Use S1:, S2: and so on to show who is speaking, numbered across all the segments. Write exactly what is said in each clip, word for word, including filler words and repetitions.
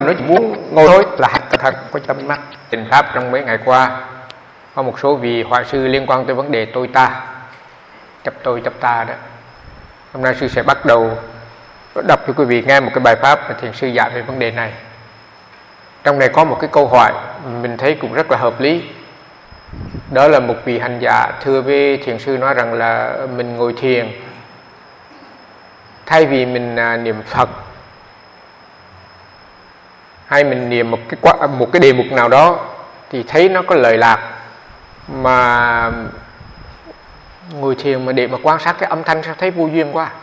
S1: nó chỉ muốn ngồi thôi là hạch thật có tâm mắt. Trình pháp trong mấy ngày qua có một số vị họa sư liên quan tới vấn đề tôi ta, chấp tôi chấp ta đó. Hôm nay sư sẽ bắt đầu đọc cho quý vị nghe một cái bài pháp mà thiền sư dạy về vấn đề này. Trong này có một cái câu hỏi mình thấy cũng rất là hợp lý. Đó là một vị hành giả thưa với thiền sư nói rằng là mình ngồi thiền, thay vì mình niệm Phật hay mình niệm một cái một cái đề mục nào đó thì thấy nó có lời lạc, mà ngồi thiền mà để mà quan sát cái âm thanh sao thấy vô duyên quá.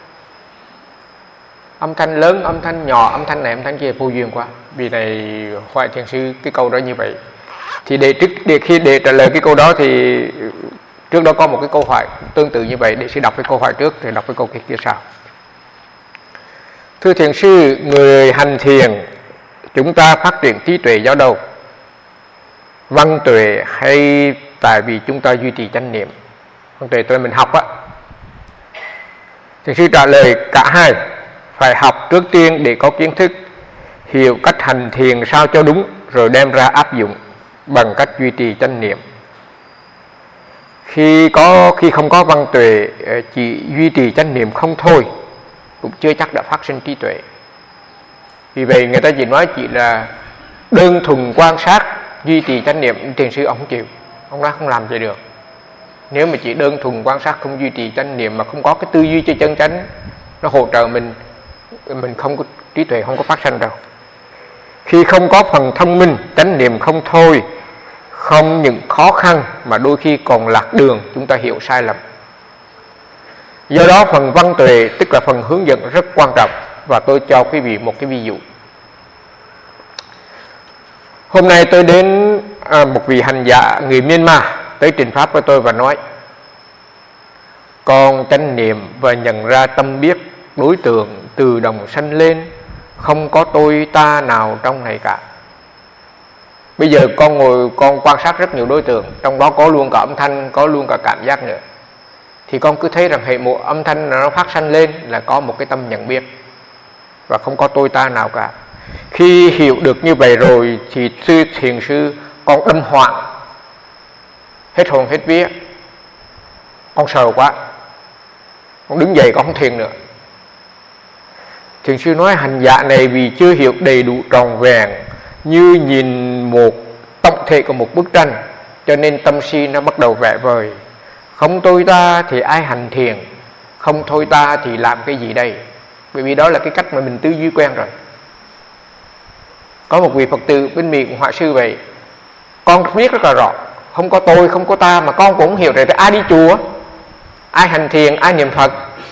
S1: Âm thanh lớn, âm thanh nhỏ, âm thanh này, âm thanh kia vô duyên quá. Vì này hỏi thiền sư cái câu đó như vậy. Thì để trước để khi để trả lời cái câu đó thì trước đó có một cái câu hỏi tương tự như vậy, để sư đọc cái câu hỏi trước thì đọc cái câu kia sau. Thưa thiền sư, người hành thiền chúng ta phát triển trí tuệ do đâu? Văn tuệ hay tại vì chúng ta duy trì chánh niệm? Văn tuệ tôi mình học á. Thiền sư trả lời cả hai. Phải học trước tiên để có kiến thức, hiểu cách hành thiền sao cho đúng, rồi đem ra áp dụng bằng cách duy trì chánh niệm. Khi có khi không có văn tuệ, chỉ duy trì chánh niệm không thôi cũng chưa chắc đã phát sinh trí tuệ. Vì vậy người ta chỉ nói chỉ là đơn thuần quan sát, duy trì chánh niệm. Thiền sư ông không chịu, ông nói không làm vậy được. Nếu mà chỉ đơn thuần quan sát không duy trì chánh niệm mà không có cái tư duy cho chân chánh, nó hỗ trợ mình, mình không có trí tuệ, không có phát sinh đâu. Khi không có phần thông minh, chánh niệm không thôi, không những khó khăn mà đôi khi còn lạc đường, chúng ta hiểu sai lầm. Do đó phần văn tuệ tức là phần hướng dẫn rất quan trọng. Và tôi cho quý vị một cái ví dụ. Hôm nay tôi đến à, một vị hành giả người Myanmar tới trình pháp với tôi và nói: con chánh niệm và nhận ra tâm biết đối tượng từ đồng sanh lên, không có tôi ta nào trong này cả. Bây giờ con ngồi con quan sát rất nhiều đối tượng, trong đó có luôn cả âm thanh, có luôn cả cảm giác nữa. Thì con cứ thấy rằng hệ một âm thanh nó phát sanh lên là có một cái tâm nhận biết, và không có tôi ta nào cả. Khi hiểu được như vậy rồi thì sư thiền sư con đâm hoảng, hết hồn hết vía, con sợ quá, con đứng dậy con không thiền nữa. Thiền sư nói hành giả này vì chưa hiểu đầy đủ tròn vẹn, như nhìn một tổng thể của một bức tranh, cho nên tâm si nó bắt đầu vẽ vời. Không tôi ta thì ai hành thiền, không thôi ta thì làm cái gì đây? Bởi vì đó là cái cách mà mình tư duy quen rồi. Có một vị Phật tử bên Mỹ cũng họa sư vậy. Con biết rất là rõ, không có tôi, không có ta, mà con cũng hiểu rồi. Ai đi chùa, ai hành thiền, ai niệm Phật?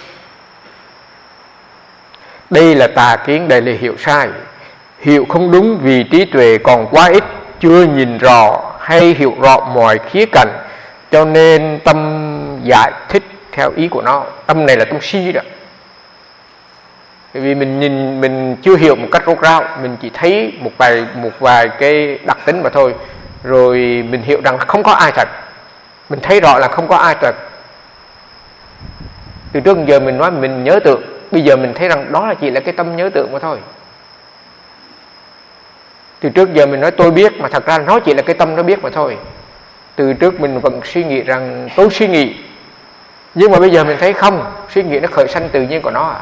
S1: Đây là tà kiến, đây là hiểu sai. Hiểu không đúng vì trí tuệ còn quá ít, chưa nhìn rõ hay hiểu rõ mọi khía cạnh, cho nên tâm giải thích theo ý của nó. Tâm này là tâm si đó. Bởi vì mình nhìn, mình chưa hiểu một cách rốt ráo, mình chỉ thấy một vài một vài cái đặc tính mà thôi, rồi mình hiểu rằng không có ai thật. Mình thấy rõ là không có ai thật. Từ trước giờ mình nói mình nhớ tượng, bây giờ mình thấy rằng đó là chỉ là cái tâm nhớ tượng mà thôi. Từ trước giờ mình nói tôi biết, mà thật ra nó chỉ là cái tâm nó biết mà thôi. Từ trước mình vẫn suy nghĩ rằng tôi suy nghĩ, nhưng mà bây giờ mình thấy không, suy nghĩ nó khởi sanh tự nhiên của nó à.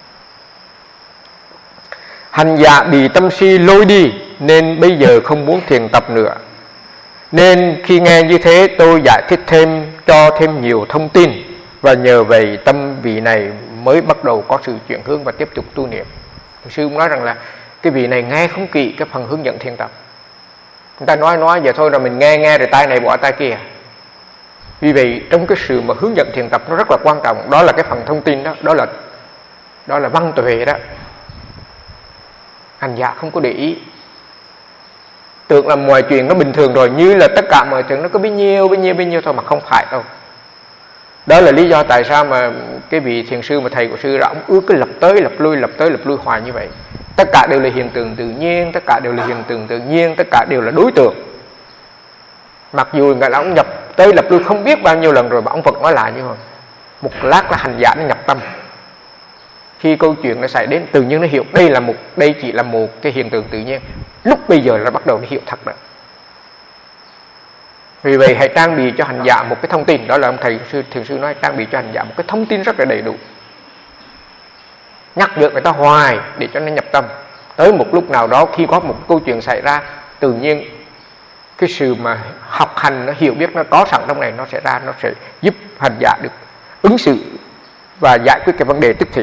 S1: Hành giả bị tâm si lôi đi nên bây giờ không muốn thiền tập nữa. Nên khi nghe như thế tôi giải thích thêm, cho thêm nhiều thông tin, và nhờ vậy tâm vị này mới bắt đầu có sự chuyển hướng và tiếp tục tu niệm. Sư cũng nói rằng là cái vị này nghe không kỹ cái phần hướng dẫn thiền tập. Người ta nói nói vậy thôi rồi mình nghe nghe rồi tay này bỏ tay kia. Vì vậy trong cái sự mà hướng dẫn thiền tập nó rất là quan trọng. Đó là cái phần thông tin đó, đó là đó là văn tuệ đó. Hành giả không có để ý, tưởng là mọi chuyện nó bình thường rồi, như là tất cả mọi chuyện nó có bấy nhiêu bấy nhiêu bấy nhiêu thôi, mà không phải đâu. Đó là lý do tại sao mà cái vị thiền sư mà thầy của sư là ông ước cứ lập tới lập lui lập tới lập lui hoài như vậy. Tất cả đều là hiện tượng tự nhiên, tất cả đều là hiện tượng tự nhiên, tất cả đều là đối tượng. Mặc dù người là ông nhập tới lập lui không biết bao nhiêu lần rồi, mà ông Phật nói lại như vậy. Một lát là hành giả nó nhập tâm. Khi câu chuyện nó xảy đến, tự nhiên nó hiểu đây là một đây chỉ là một cái hiện tượng tự nhiên. Lúc bây giờ là bắt đầu nó hiểu thật rồi. Vì vậy hãy trang bị cho hành giả một cái thông tin, đó là ông thầy sư thiền sư nói, trang bị cho hành giả một cái thông tin rất là đầy đủ, nhắc nhở người ta hoài để cho nó nhập tâm. Tới một lúc nào đó khi có một câu chuyện xảy ra, tự nhiên cái sự mà học hành, nó hiểu biết nó có sẵn trong này, nó sẽ ra, nó sẽ giúp hành giả được ứng xử và giải quyết cái vấn đề tức thì.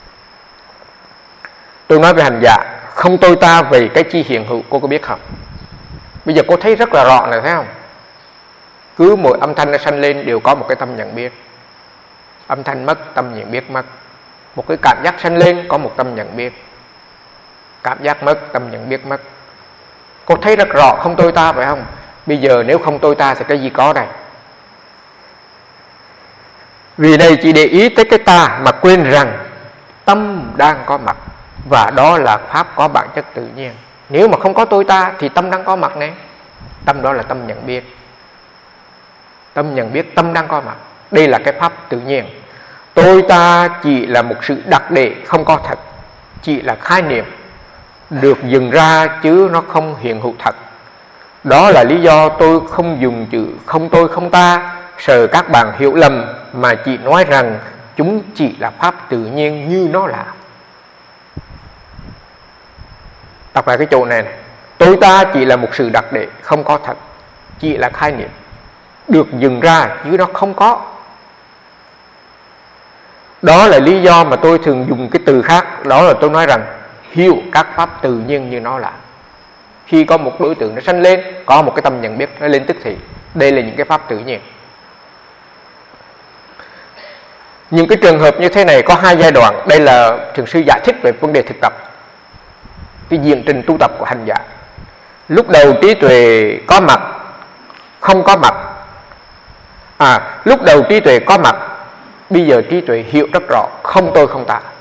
S1: Tôi nói về hành giả, không tôi ta về cái chi hiện hữu, cô có biết không? Bây giờ cô thấy rất là rõ này, thấy không? Cứ mỗi âm thanh nó sanh lên đều có một cái tâm nhận biết. Âm thanh mất, tâm nhận biết mất. Một cái cảm giác sanh lên có một tâm nhận biết. Cảm giác mất, tâm nhận biết mất. Cô thấy rất rõ không tôi ta phải không? Bây giờ nếu không tôi ta thì cái gì có đây? Vì đây chỉ để ý tới cái ta mà quên rằng tâm đang có mặt, và đó là pháp có bản chất tự nhiên. Nếu mà không có tôi ta thì tâm đang có mặt này. Tâm đó là tâm nhận biết. Tâm nhận biết tâm đang có mặt. Đây là cái pháp tự nhiên. Tôi ta chỉ là một sự đặc đệ không có thật, chỉ là khái niệm được dựng ra chứ nó không hiện hữu thật. Đó là lý do tôi không dùng chữ không tôi không ta sợ các bạn hiểu lầm, mà chỉ nói rằng chúng chỉ là pháp tự nhiên như nó là. Đọc lại cái chỗ này, này. Tôi ta chỉ là một sự đặc đệ không có thật, chỉ là khái niệm được dựng ra chứ nó không có. Đó là lý do mà tôi thường dùng cái từ khác, đó là tôi nói rằng hiểu các pháp tự nhiên như nó là. Khi có một đối tượng nó sanh lên, có một cái tâm nhận biết nó lên tức thì. Đây là những cái pháp tự nhiên. Những cái trường hợp như thế này có hai giai đoạn. Đây là thiền sư giải thích về vấn đề thực tập, cái diện trình tu tập của hành giả. Lúc đầu trí tuệ có mặt, không có mặt. À, lúc đầu trí tuệ có mặt, bây giờ trí tuệ hiểu rất rõ không tôi không ta.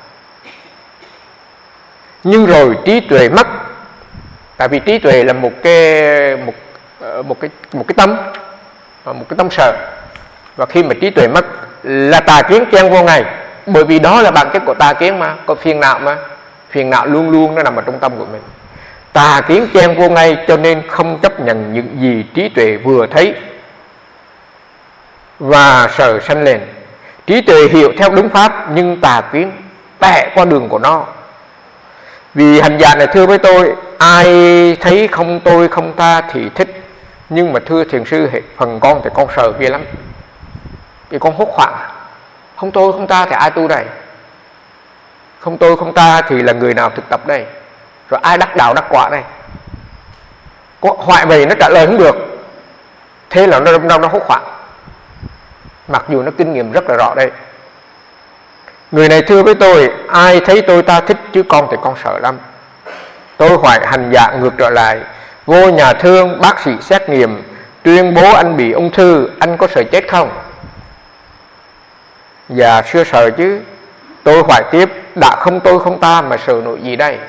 S1: Nhưng rồi trí tuệ mất, tại vì trí tuệ là một cái một một cái một cái tâm, một cái tâm sở. Và khi mà trí tuệ mất là tà kiến chen vô ngay, bởi vì đó là bản chất của tà kiến mà, có phiền não mà, phiền não luôn luôn nó nằm ở trong tâm của mình. Tà kiến chen vô ngay, cho nên không chấp nhận những gì trí tuệ vừa thấy và sở sanh lên. Trí tuệ hiểu theo đúng pháp, nhưng tà kiến bẻ qua đường của nó. Vì hành giả này thưa với tôi, ai thấy không tôi không ta thì thích. Nhưng mà thưa thiền sư, phần con thì con sợ ghê lắm, vì con hốt hoảng. Không tôi không ta thì ai tu đây? Không tôi không ta thì là người nào thực tập đây? Rồi ai đắc đạo đắc quả đây? Có hoại vậy nó trả lời không được, thế là nó nó, nó hốt hoảng, mặc dù nó kinh nghiệm rất là rõ đây. Người này thưa với tôi, ai thấy tôi ta thích, chứ con thì con sợ lắm. Tôi hỏi hành giả ngược trở lại, vô nhà thương, bác sĩ xét nghiệm, tuyên bố anh bị ung thư, anh có sợ chết không? Dạ chưa sợ chứ. Tôi hỏi tiếp, đã không tôi không ta mà sợ nổi gì đây?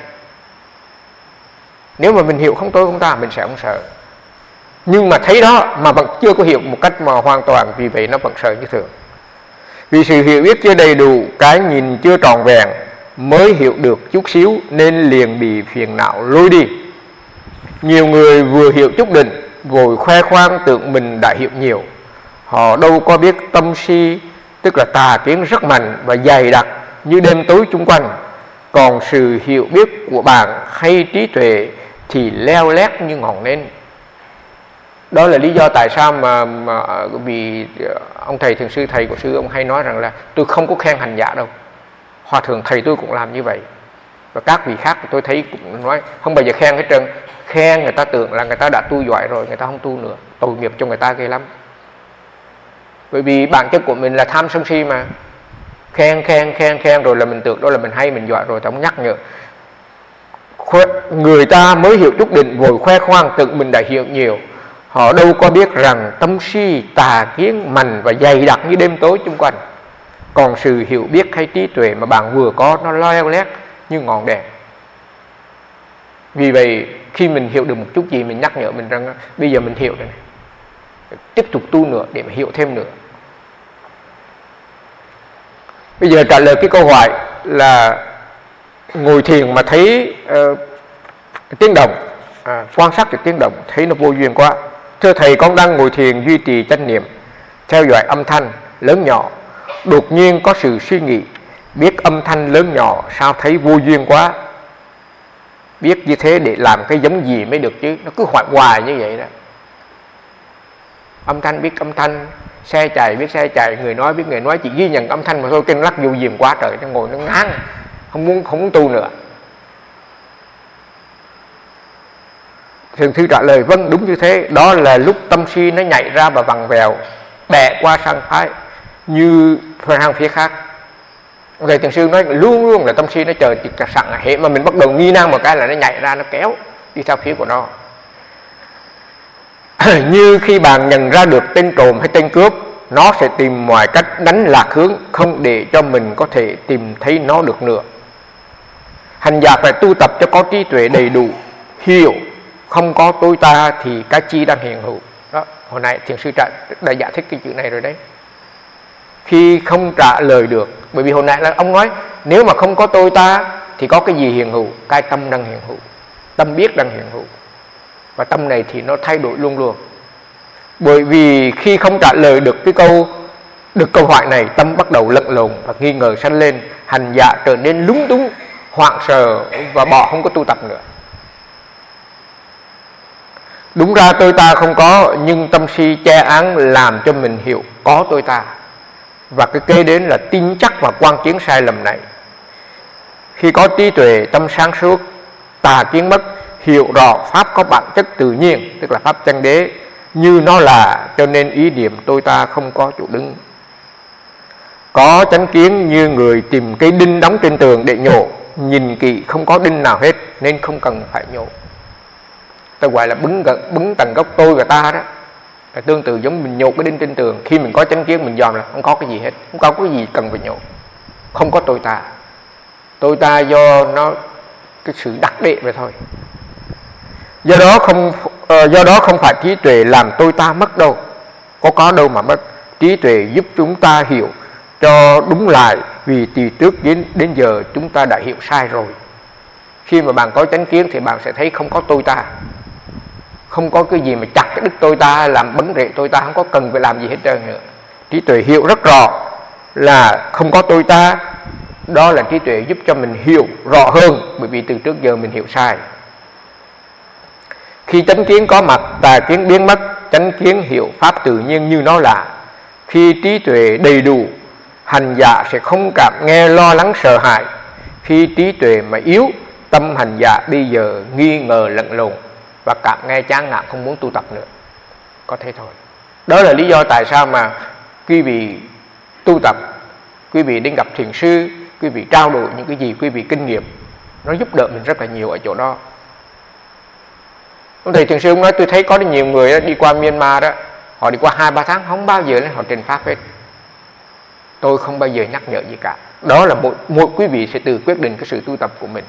S1: Nếu mà mình hiểu không tôi không ta, mình sẽ không sợ. Nhưng mà thấy đó mà vẫn chưa có hiểu một cách mà hoàn toàn, vì vậy nó vẫn sợ như thường. Vì sự hiểu biết chưa đầy đủ, cái nhìn chưa trọn vẹn, mới hiểu được chút xíu nên liền bị phiền não lôi đi. Nhiều người vừa hiểu chút định, vội khoe khoang tưởng mình đã hiểu nhiều. Họ đâu có biết tâm si, tức là tà kiến rất mạnh và dày đặc như đêm tối chung quanh. Còn sự hiểu biết của bạn hay trí tuệ thì leo lét như ngọn nến. Đó là lý do tại sao mà, mà vì ông thầy thiền sư, thầy của sư ông hay nói rằng là tôi không có khen hành giả đâu. Hòa thượng thầy tôi cũng làm như vậy, và các vị khác tôi thấy cũng nói không bao giờ khen hết trơn. Khen người ta tưởng là người ta đã tu giỏi rồi, người ta không tu nữa, tội nghiệp cho người ta ghê lắm. Bởi vì bản chất của mình là tham sân si mà. Khen khen khen khen rồi là mình tưởng đó là mình hay, mình giỏi rồi, ta không nhắc nhở. Người ta mới hiểu chút định vội khoe khoang tưởng mình đã hiểu nhiều. Họ đâu có biết rằng tâm si tà kiến mạnh và dày đặc như đêm tối chung quanh. Còn sự hiểu biết hay trí tuệ mà bạn vừa có, nó leo lét như ngọn đèn. Vì vậy khi mình hiểu được một chút gì, mình nhắc nhở mình rằng bây giờ mình hiểu rồi này, tiếp tục tu nữa để mà hiểu thêm nữa. Bây giờ trả lời cái câu hỏi là ngồi thiền mà thấy uh, tiếng động, à, quan sát được tiếng động thấy nó vô duyên quá. Thưa thầy, con đang ngồi thiền duy trì chánh niệm, theo dõi âm thanh lớn nhỏ, đột nhiên có sự suy nghĩ, biết âm thanh lớn nhỏ sao thấy vô duyên quá. Biết như thế để làm cái giống gì mới được chứ, nó cứ hoài hoài như vậy đó. Âm thanh biết âm thanh, xe chạy biết xe chạy, người nói biết người nói, chỉ ghi nhận âm thanh mà thôi. Kinh lắc vô diềm quá trời, nó ngồi nó ngán, không muốn không muốn tu nữa. Thiền sư trả lời vâng, đúng như thế. Đó là lúc tâm si nó nhảy ra và vặn vẹo, bẻ qua sang phái như sang phía khác. Rồi thiền sư nói luôn luôn là tâm si nó chờ chực sẵn, hệ mà mình bắt đầu nghi năng một cái là nó nhảy ra, nó kéo đi theo phía của nó. Như khi bạn nhận ra được tên trộm hay tên cướp, nó sẽ tìm mọi cách đánh lạc hướng, không để cho mình có thể tìm thấy nó được nữa. Hành giả phải tu tập cho có trí tuệ đầy đủ, hiểu không có tôi ta thì cái chi đang hiện hữu. Đó, hồi nãy thiền sư đã, đã giải thích cái chữ này rồi đấy. Khi không trả lời được, bởi vì hồi nãy là ông nói nếu mà không có tôi ta thì có cái gì hiện hữu? Cái tâm đang hiện hữu, tâm biết đang hiện hữu. Và tâm này thì nó thay đổi luôn luôn. Bởi vì khi không trả lời được cái câu được câu hỏi này, tâm bắt đầu lẫn lộn và nghi ngờ sanh lên, hành giả trở nên lúng túng, hoảng sợ và bỏ không có tu tập nữa. Đúng ra tôi ta không có, nhưng tâm si che án làm cho mình hiểu có tôi ta. Và cái kế đến là tin chắc và quan chiến sai lầm này. Khi có trí tuệ, tâm sáng suốt, tà kiến mất, hiểu rõ pháp có bản chất tự nhiên, tức là pháp chân đế như nó là, cho nên ý niệm tôi ta không có chỗ đứng. Có chánh kiến như người tìm cây đinh đóng trên tường để nhổ, nhìn kỹ không có đinh nào hết nên không cần phải nhổ. Ta gọi là bứng, bứng tầng gốc tôi và ta đó. Là tương tự giống mình nhổ cái đinh trên tường. Khi mình có chánh kiến mình dòm là không có cái gì hết, không có cái gì cần phải nhổ, không có tôi ta. Tôi ta do nó cái sự đặc đệ vậy thôi. Do đó không do đó không phải trí tuệ làm tôi ta mất đâu, có có đâu mà mất. Trí tuệ giúp chúng ta hiểu cho đúng lại, vì từ trước đến đến giờ chúng ta đã hiểu sai rồi. Khi mà bạn có chánh kiến thì bạn sẽ thấy không có tôi ta, không có cái gì mà chặt cái đức tôi ta, làm bấn rễ tôi ta, không có cần phải làm gì hết trơn nữa. Trí tuệ hiểu rất rõ là không có tôi ta. Đó là trí tuệ giúp cho mình hiểu rõ hơn, bởi vì từ trước giờ mình hiểu sai. Khi chánh kiến có mặt, tà kiến biến mất. Chánh kiến hiểu pháp tự nhiên như nó là. Khi trí tuệ đầy đủ, hành giả sẽ không cảm nghe lo lắng sợ hãi. Khi trí tuệ mà yếu, tâm hành giả bây giờ nghi ngờ lẫn lộn và cảm nghe chán nản, không muốn tu tập nữa. Có thế thôi. Đó là lý do tại sao mà quý vị tu tập, quý vị đến gặp thiền sư, quý vị trao đổi những cái gì quý vị kinh nghiệm, nó giúp đỡ mình rất là nhiều ở chỗ đó. Ông thầy thiền sư ông nói tôi thấy có nhiều người đó, đi qua Myanmar đó, họ đi qua hai ba tháng không bao giờ họ trình pháp hết. Tôi không bao giờ nhắc nhở gì cả. Đó là mỗi, mỗi quý vị sẽ tự quyết định cái sự tu tập của mình.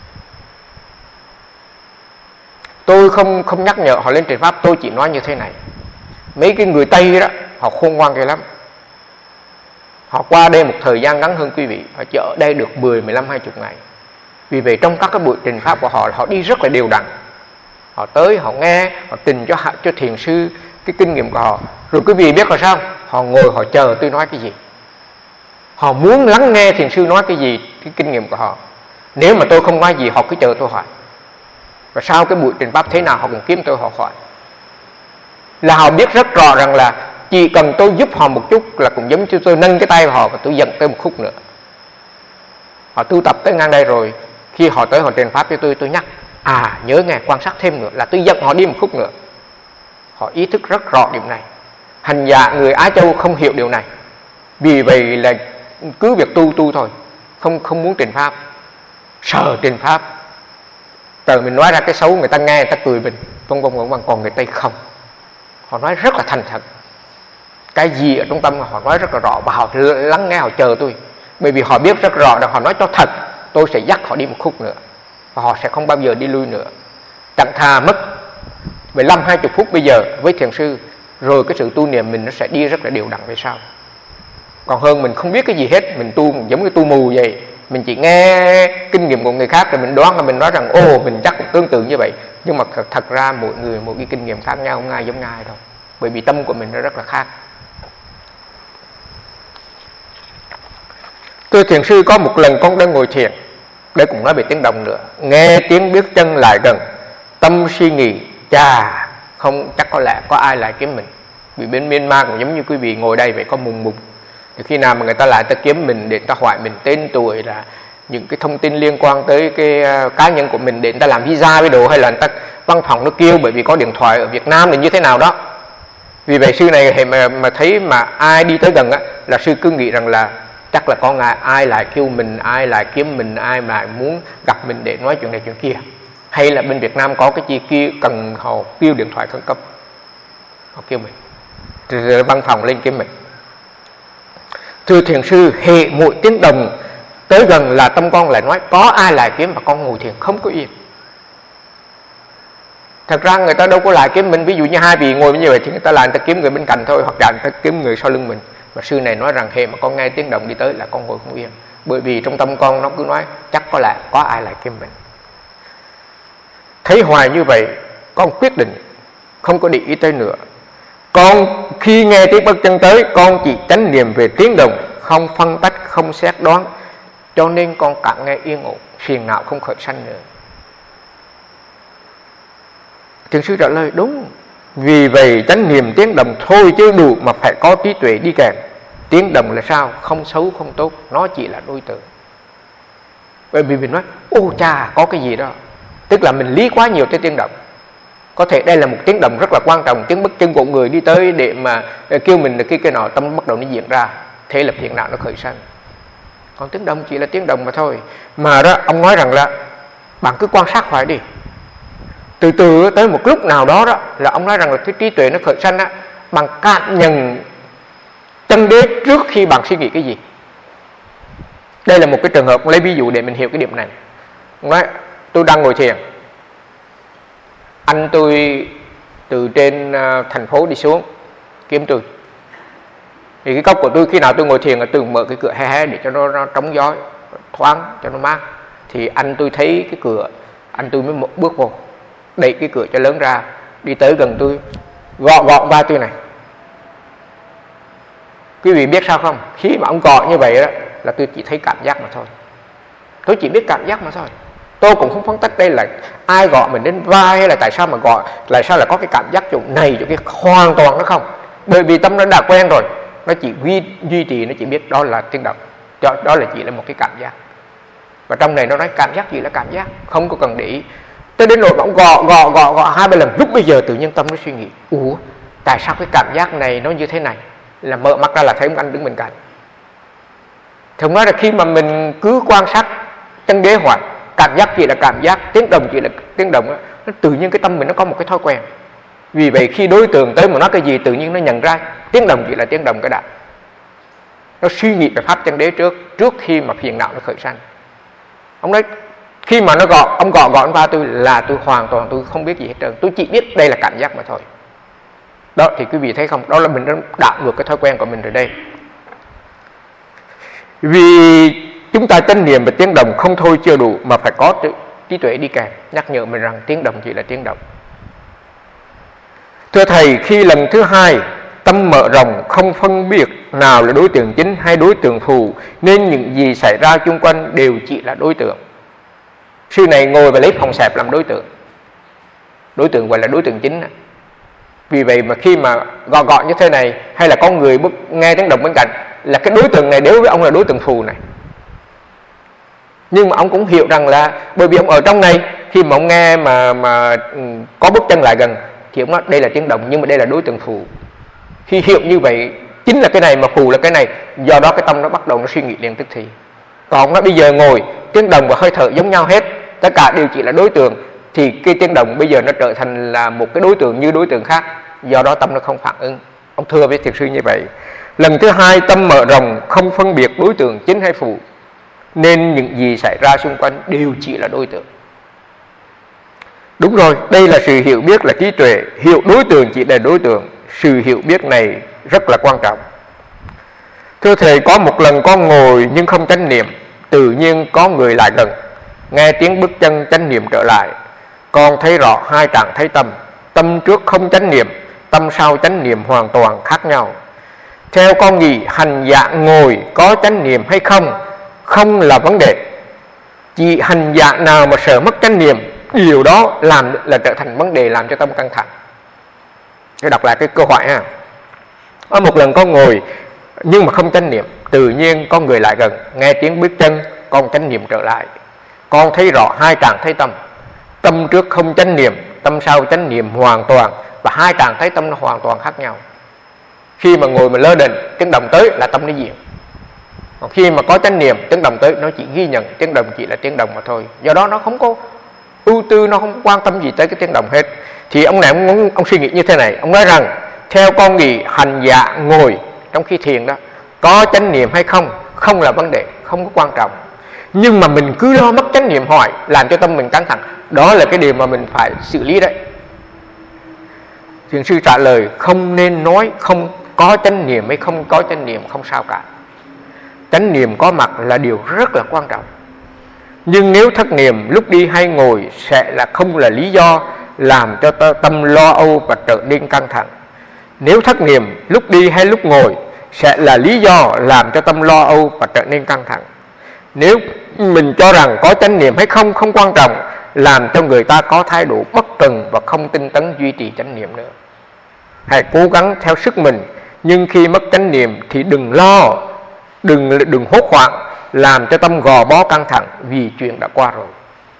S1: Tôi không không nhắc nhở họ lên trình pháp, tôi chỉ nói như thế này. Mấy cái người Tây đó, họ khôn ngoan ghê lắm. Họ qua đây một thời gian ngắn hơn quý vị, họ ở đây được mười, mười lăm, hai mươi ngày. Vì vậy trong các cái buổi trình pháp của họ, họ đi rất là đều đặn. Họ tới, họ nghe, họ trình cho cho thiền sư cái kinh nghiệm của họ. Rồi quý vị biết là sao? Họ ngồi, họ chờ tôi nói cái gì. Họ muốn lắng nghe thiền sư nói cái gì, cái kinh nghiệm của họ. Nếu mà tôi không nói gì, họ cứ chờ tôi hỏi. Và sau cái buổi trình pháp thế nào họ cũng kiếm tôi họ hỏi. Là họ biết rất rõ rằng là chỉ cần tôi giúp họ một chút là cũng giống như tôi nâng cái tay vào họ và tôi giận tới một khúc nữa. Họ tu tập tới ngang đây rồi, khi họ tới họ trình pháp cho tôi, tôi nhắc, à nhớ nghe quan sát thêm nữa, là tôi giận họ đi một khúc nữa. Họ ý thức rất rõ điểm này. Hành giả người Á Châu không hiểu điều này. Vì vậy là cứ việc tu tu thôi, không không muốn trình pháp, sợ trình pháp. Từ mình nói ra cái xấu người ta nghe, người ta cười mình, vân vân vân vân. Còn người Tây không, họ nói rất là thành thật. Cái gì ở trong tâm họ nói rất là rõ và họ lắng nghe, họ chờ tôi. Bởi vì họ biết rất rõ là họ nói cho thật, tôi sẽ dắt họ đi một khúc nữa và họ sẽ không bao giờ đi lui nữa. Chẳng thà mất mười lăm hai mươi phút bây giờ với thiền sư, rồi cái sự tu niệm mình nó sẽ đi rất là đều đặn về sau. Còn hơn mình không biết cái gì hết, mình tu giống như tu mù vậy, Mình chỉ nghe kinh nghiệm của người khác rồi mình đoán là mình nói rằng ồ mình chắc cũng tương tự như vậy. Nhưng mà thật ra mỗi người một cái kinh nghiệm khác nhau, không ai giống ai đâu. Bởi vì tâm của mình nó rất là khác. Thưa thiền sư, có một lần con đang ngồi thiền, đây cũng nói về tiếng động nữa, nghe tiếng bước chân lại gần, tâm suy nghĩ, chà, không chắc có lẽ có ai lại kiếm mình. Vì bên Myanmar cũng giống như quý vị ngồi đây vậy, có mùng mùng. Thì khi nào mà người ta lại ta kiếm mình để ta hỏi mình tên tuổi, là những cái thông tin liên quan tới cái cá nhân của mình để người ta làm visa với đồ, hay là người ta văn phòng nó kêu bởi vì có điện thoại ở Việt Nam thì như thế nào đó. Vì vậy sư này mà, mà thấy mà ai đi tới gần á, là sư cứ nghĩ rằng là chắc là có ngài, ai lại kêu mình, ai lại kiếm mình, ai lại muốn gặp mình để nói chuyện này chuyện kia. Hay là bên Việt Nam có cái chi kia cần họ kêu điện thoại khẩn cấp, họ kêu mình, rồi văn phòng lên kiếm mình. Thưa thiền sư, hệ mỗi tiếng đồng tới gần là tâm con lại nói có ai lại kiếm, mà con ngồi thiền không có yên. Thật ra người ta đâu có lại kiếm mình. Ví dụ như hai vị ngồi như vậy thì người ta lại người ta kiếm người bên cạnh thôi, hoặc là người ta kiếm người sau lưng mình. Mà sư này nói rằng hệ mà con nghe tiếng động đi tới là con ngồi không yên. Bởi vì trong tâm con nó cứ nói chắc có lẽ có ai lại kiếm mình. Thấy hoài như vậy, con quyết định không có để ý tới nữa. Con khi nghe tiếng bước chân tới, con chỉ chánh niệm về tiếng động, không phân tách, không xét đoán. Cho nên con càng nghe yên ổn, phiền não không khởi sanh nữa. Thiền sư trả lời đúng. Vì vậy chánh niệm tiếng động thôi chứ đủ, mà phải có trí tuệ đi kèm. Tiếng động là sao? Không xấu không tốt, nó chỉ là đối tượng. Bởi vì mình nói ô cha có cái gì đó, tức là mình lý quá nhiều tới tiếng động. Có thể đây là một tiếng động rất là quan trọng, tiếng bước chân của người đi tới để mà kêu mình cái cái nọ, tâm bắt đầu nó diễn ra, thế là phiền não nó khởi sanh. Còn tiếng động chỉ là tiếng động mà thôi. Mà đó ông nói rằng là bạn cứ quan sát hoài đi, từ từ tới một lúc nào đó đó là ông nói rằng là cái trí tuệ nó khởi sanh á, bằng cảm nhận chân đế trước khi bạn suy nghĩ cái gì. Đây là một cái trường hợp, lấy ví dụ để mình hiểu cái điểm này. Ông nói tôi đang ngồi thiền, anh tôi từ trên uh, thành phố đi xuống kiếm tôi. Thì cái cốc của tôi khi nào tôi ngồi thiền là tôi mở cái cửa hé hé để cho nó, nó trống gió, thoáng cho nó mát. Thì anh tôi thấy cái cửa, anh tôi mới một bước vô, đẩy cái cửa cho lớn ra, đi tới gần tôi, gõ gõ vai tôi này. Quý vị biết sao không? Khi mà ông gõ như vậy đó, là tôi chỉ thấy cảm giác mà thôi. Tôi chỉ biết cảm giác mà thôi. Tôi cũng không phân tích đây là ai gõ mình đến vai, hay là tại sao mà gõ, tại sao là có cái cảm giác chỗ này chỗ kia, hoàn toàn nó không. Bởi vì tâm nó đã quen rồi, nó chỉ duy, duy trì, nó chỉ biết đó là tiếng động, đó, đó là chỉ là một cái cảm giác. Và trong này nó nói cảm giác gì là cảm giác, không có cần để ý. Tới đến nỗi ông gõ gõ gõ gõ hai ba lần, lúc bây giờ tự nhiên tâm nó suy nghĩ, ủa tại sao cái cảm giác này nó như thế này, là mở mắt ra là thấy ông anh đứng bên cạnh. Thì ông nói là khi mà mình cứ quan sát chân đế hoài, cảm giác chỉ là cảm giác, tiếng động chỉ là tiếng động, nó tự nhiên cái tâm mình nó có một cái thói quen. Vì vậy khi đối tượng tới mà nói cái gì tự nhiên nó nhận ra tiếng động chỉ là tiếng động cái đã. Nó suy nghĩ về pháp chân đế trước, trước khi mà phiền não nó khởi sanh. Ông nói khi mà nó gõ, ông gõ gõ vào tôi là tôi hoàn toàn tôi không biết gì hết trơn, tôi chỉ biết đây là cảm giác mà thôi. Đó thì quý vị thấy không, đó là mình đã đảo ngược cái thói quen của mình rồi đây. Vì chúng ta chánh niệm về tiếng động không thôi chưa đủ, mà phải có trí tuệ đi kèm, nhắc nhở mình rằng tiếng động chỉ là tiếng động. Thưa thầy, khi lần thứ hai tâm mở rộng không phân biệt nào là đối tượng chính hay đối tượng phụ, nên những gì xảy ra chung quanh đều chỉ là đối tượng. Sư này ngồi và lấy phòng xẹp làm đối tượng, đối tượng gọi là đối tượng chính. Vì vậy mà khi mà gọn gọn như thế này, hay là có người nghe tiếng động bên cạnh, là cái đối tượng này đối với ông là đối tượng phù này. Nhưng mà ông cũng hiểu rằng là bởi vì ông ở trong này, khi mà ông nghe mà mà có bước chân lại gần thì ông nói đây là tiếng động, nhưng mà đây là đối tượng phù. Khi hiểu như vậy, chính là cái này mà phù là cái này, do đó cái tâm nó bắt đầu nó suy nghĩ liền tức thì. Còn nó bây giờ ngồi, tiếng động và hơi thở giống nhau hết, tất cả đều chỉ là đối tượng, thì cái tiếng động bây giờ nó trở thành là một cái đối tượng như đối tượng khác, do đó tâm nó không phản ứng. Ông thưa với thiền sư như vậy. Lần thứ hai tâm mở rộng không phân biệt đối tượng chính hay phụ, nên những gì xảy ra xung quanh đều chỉ là đối tượng. Đúng rồi, đây là sự hiểu biết là trí tuệ, hiểu đối tượng chỉ là đối tượng. Sự hiểu biết này rất là quan trọng. Thưa thầy, có một lần con ngồi nhưng không chánh niệm, tự nhiên có người lại gần, nghe tiếng bước chân chánh niệm trở lại. Con thấy rõ hai trạng thái tâm, tâm trước không chánh niệm, tâm sau chánh niệm hoàn toàn khác nhau. Theo con nghĩ, hành giả ngồi có chánh niệm hay không không là vấn đề. Chỉ hành giả nào mà sợ mất chánh niệm, điều đó làm là trở thành vấn đề, làm cho tâm căng thẳng. Tôi đọc lại cái câu hỏi ha. Có một lần con ngồi nhưng mà không chánh niệm, tự nhiên có người lại gần, nghe tiếng bước chân, con chánh niệm trở lại. Con thấy rõ hai trạng thái tâm, tâm trước không chánh niệm, tâm sau chánh niệm hoàn toàn, và hai trạng thái tâm nó hoàn toàn khác nhau. Khi mà ngồi mà lơ định, tiếng động tới là tâm nó diện. Còn khi mà có chánh niệm, tiếng động tới nó chỉ ghi nhận, tiếng động chỉ là tiếng động mà thôi. Do đó nó không có ưu tư, nó không quan tâm gì tới cái tiếng động hết. Thì ông này ông, ông suy nghĩ như thế này, ông nói rằng theo con nghĩ hành giả ngồi trong khi thiền đó có chánh niệm hay không không là vấn đề, không có quan trọng. Nhưng mà mình cứ lo mất chánh niệm hỏi, làm cho tâm mình căng thẳng, đó là cái điều mà mình phải xử lý đấy. Thiền sư trả lời không nên nói không có chánh niệm hay không có chánh niệm, không sao cả. Chánh niệm có mặt là điều rất là quan trọng. Nhưng nếu thất niệm lúc đi hay ngồi sẽ là không là lý do làm cho tâm lo âu và trở nên căng thẳng. Nếu thất niệm lúc đi hay lúc ngồi sẽ là lý do làm cho tâm lo âu và trở nên căng thẳng. Nếu mình cho rằng có chánh niệm hay không không quan trọng, làm cho người ta có thái độ bất cần và không tinh tấn duy trì chánh niệm nữa. Hãy cố gắng theo sức mình, nhưng khi mất chánh niệm thì đừng lo, đừng đừng hốt hoảng, làm cho tâm gò bó căng thẳng vì chuyện đã qua rồi.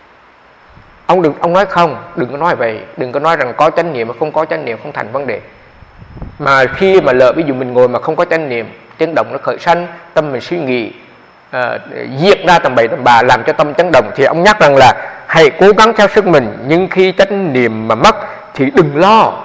S1: Ông đừng ông nói không, đừng có nói vậy, đừng có nói rằng có chánh niệm mà không có chánh niệm không thành vấn đề. Mà khi mà lỡ ví dụ mình ngồi mà không có chánh niệm, tiếng động nó khởi sanh, tâm mình suy nghĩ uh, diễn ra tầm bậy tầm bạ làm cho tâm chấn động, thì ông nhắc rằng là hãy cố gắng theo sức mình, nhưng khi chánh niệm mà mất thì đừng lo,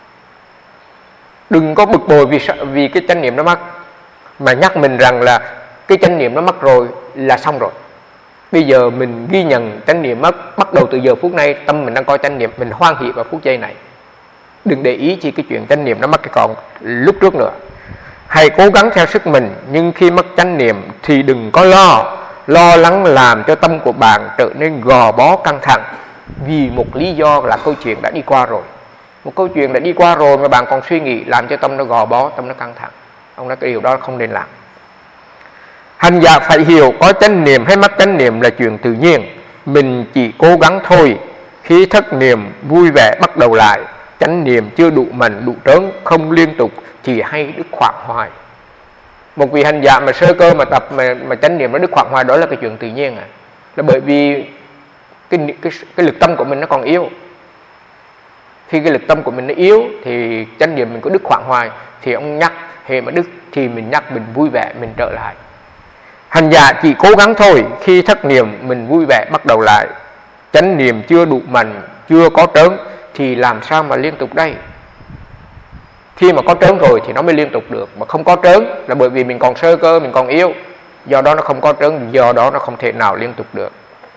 S1: đừng có bực bội vì vì cái chánh niệm nó mất, mà nhắc mình rằng là cái chánh niệm nó mất rồi là xong rồi. Bây giờ mình ghi nhận chánh niệm mất, bắt đầu từ giờ phút này tâm mình đang coi chánh niệm, mình hoan hỷ vào phút giây này. Đừng để ý chi cái chuyện chánh niệm nó mất cái còn lúc trước nữa. Hãy cố gắng theo sức mình, nhưng khi mất chánh niệm thì đừng có lo, lo lắng làm cho tâm của bạn trở nên gò bó căng thẳng vì một lý do là câu chuyện đã đi qua rồi. Một câu chuyện đã đi qua rồi mà bạn còn suy nghĩ làm cho tâm nó gò bó, tâm nó căng thẳng. Ông nói cái điều đó không nên làm. Hành giả phải hiểu có chánh niệm hay mất chánh niệm là chuyện tự nhiên, mình chỉ cố gắng thôi. Khi thất niệm vui vẻ bắt đầu lại, chánh niệm chưa đủ mạnh đủ trớn, không liên tục thì hay đứt khoảng hoài. Một vị hành giả mà sơ cơ mà tập mà, mà chánh niệm nó đứt khoảng hoài, đó là cái chuyện tự nhiên à. Là bởi vì cái, cái, cái lực tâm của mình nó còn yếu. Khi cái lực tâm của mình nó yếu thì chánh niệm mình có đứt khoảng hoài, thì ông nhắc, hệ mà đứt thì mình nhắc, mình vui vẻ, mình trở lại. Hành giả chỉ cố gắng thôi, khi thất niệm mình vui vẻ bắt đầu lại, chánh niệm chưa đủ mạnh, chưa có trớn thì làm sao mà liên tục đây? Khi mà có trớn rồi thì nó mới liên tục được, mà không có trớn là bởi vì mình còn sơ cơ, mình còn yếu, do đó nó không có trớn, do đó nó không thể nào liên tục được.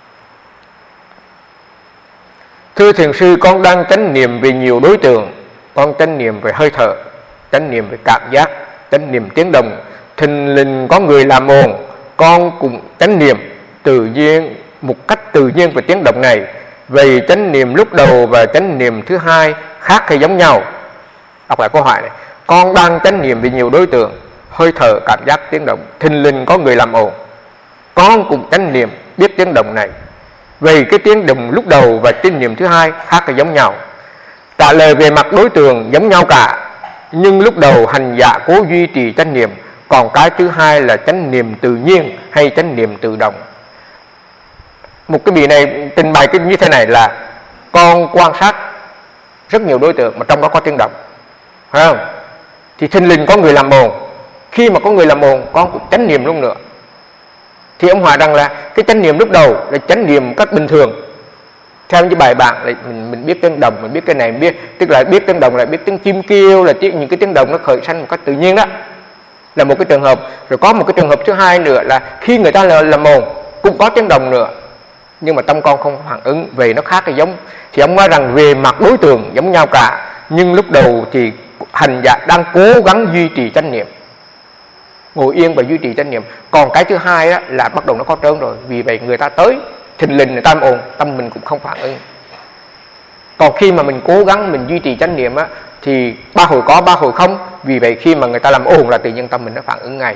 S1: Thưa thiền sư, con đang chánh niệm về nhiều đối tượng, con chánh niệm về hơi thở, chánh niệm về cảm giác, chánh niệm tiếng động, thình lình có người làm ồn, con cũng chánh niệm tự nhiên, một cách tự nhiên về tiếng động này. Vậy chánh niệm lúc đầu và chánh niệm thứ hai khác hay giống nhau? Đọc lại câu hỏi này. Con đang chánh niệm về nhiều đối tượng, hơi thở, cảm giác, tiếng động, thình lình có người làm ồn, con cũng chánh niệm biết tiếng động này. Vậy cái tiếng động lúc đầu và chánh niệm thứ hai khác hay giống nhau? Trả lời về mặt đối tượng giống nhau cả, nhưng lúc đầu hành giả cố duy trì chánh niệm, còn cái thứ hai là chánh niệm tự nhiên hay chánh niệm tự động. Một cái bì này trình bày cái như thế này là con quan sát rất nhiều đối tượng mà trong đó có tiếng động, phải không? Thì thình lình có người làm ồn, khi mà có người làm ồn con cũng chánh niệm luôn nữa. Thì ông hỏi rằng là cái chánh niệm lúc đầu là chánh niệm cách bình thường, theo như bài bạn là mình mình biết tiếng động, mình biết cái này, mình biết, tức là biết tiếng động là biết tiếng chim kêu, là tiếng, những cái tiếng động nó khởi sanh một cách tự nhiên đó, là một cái trường hợp. Rồi có một cái trường hợp thứ hai nữa là khi người ta làm ồn cũng có tiếng động nữa, nhưng mà tâm con không phản ứng, về nó khác cái giống. Thì ông nói rằng về mặt đối tượng giống nhau cả, nhưng lúc đầu thì hành giả đang cố gắng duy trì chánh niệm, ngồi yên và duy trì chánh niệm. Còn cái thứ hai đó là bắt đầu nó có trớn rồi, vì vậy người ta tới thình lình người ta ồn, tâm mình cũng không phản ứng. Còn khi mà mình cố gắng mình duy trì chánh niệm á, thì ba hồi có ba hồi không, vì vậy khi mà người ta làm ồn là tự nhiên tâm mình nó phản ứng ngay.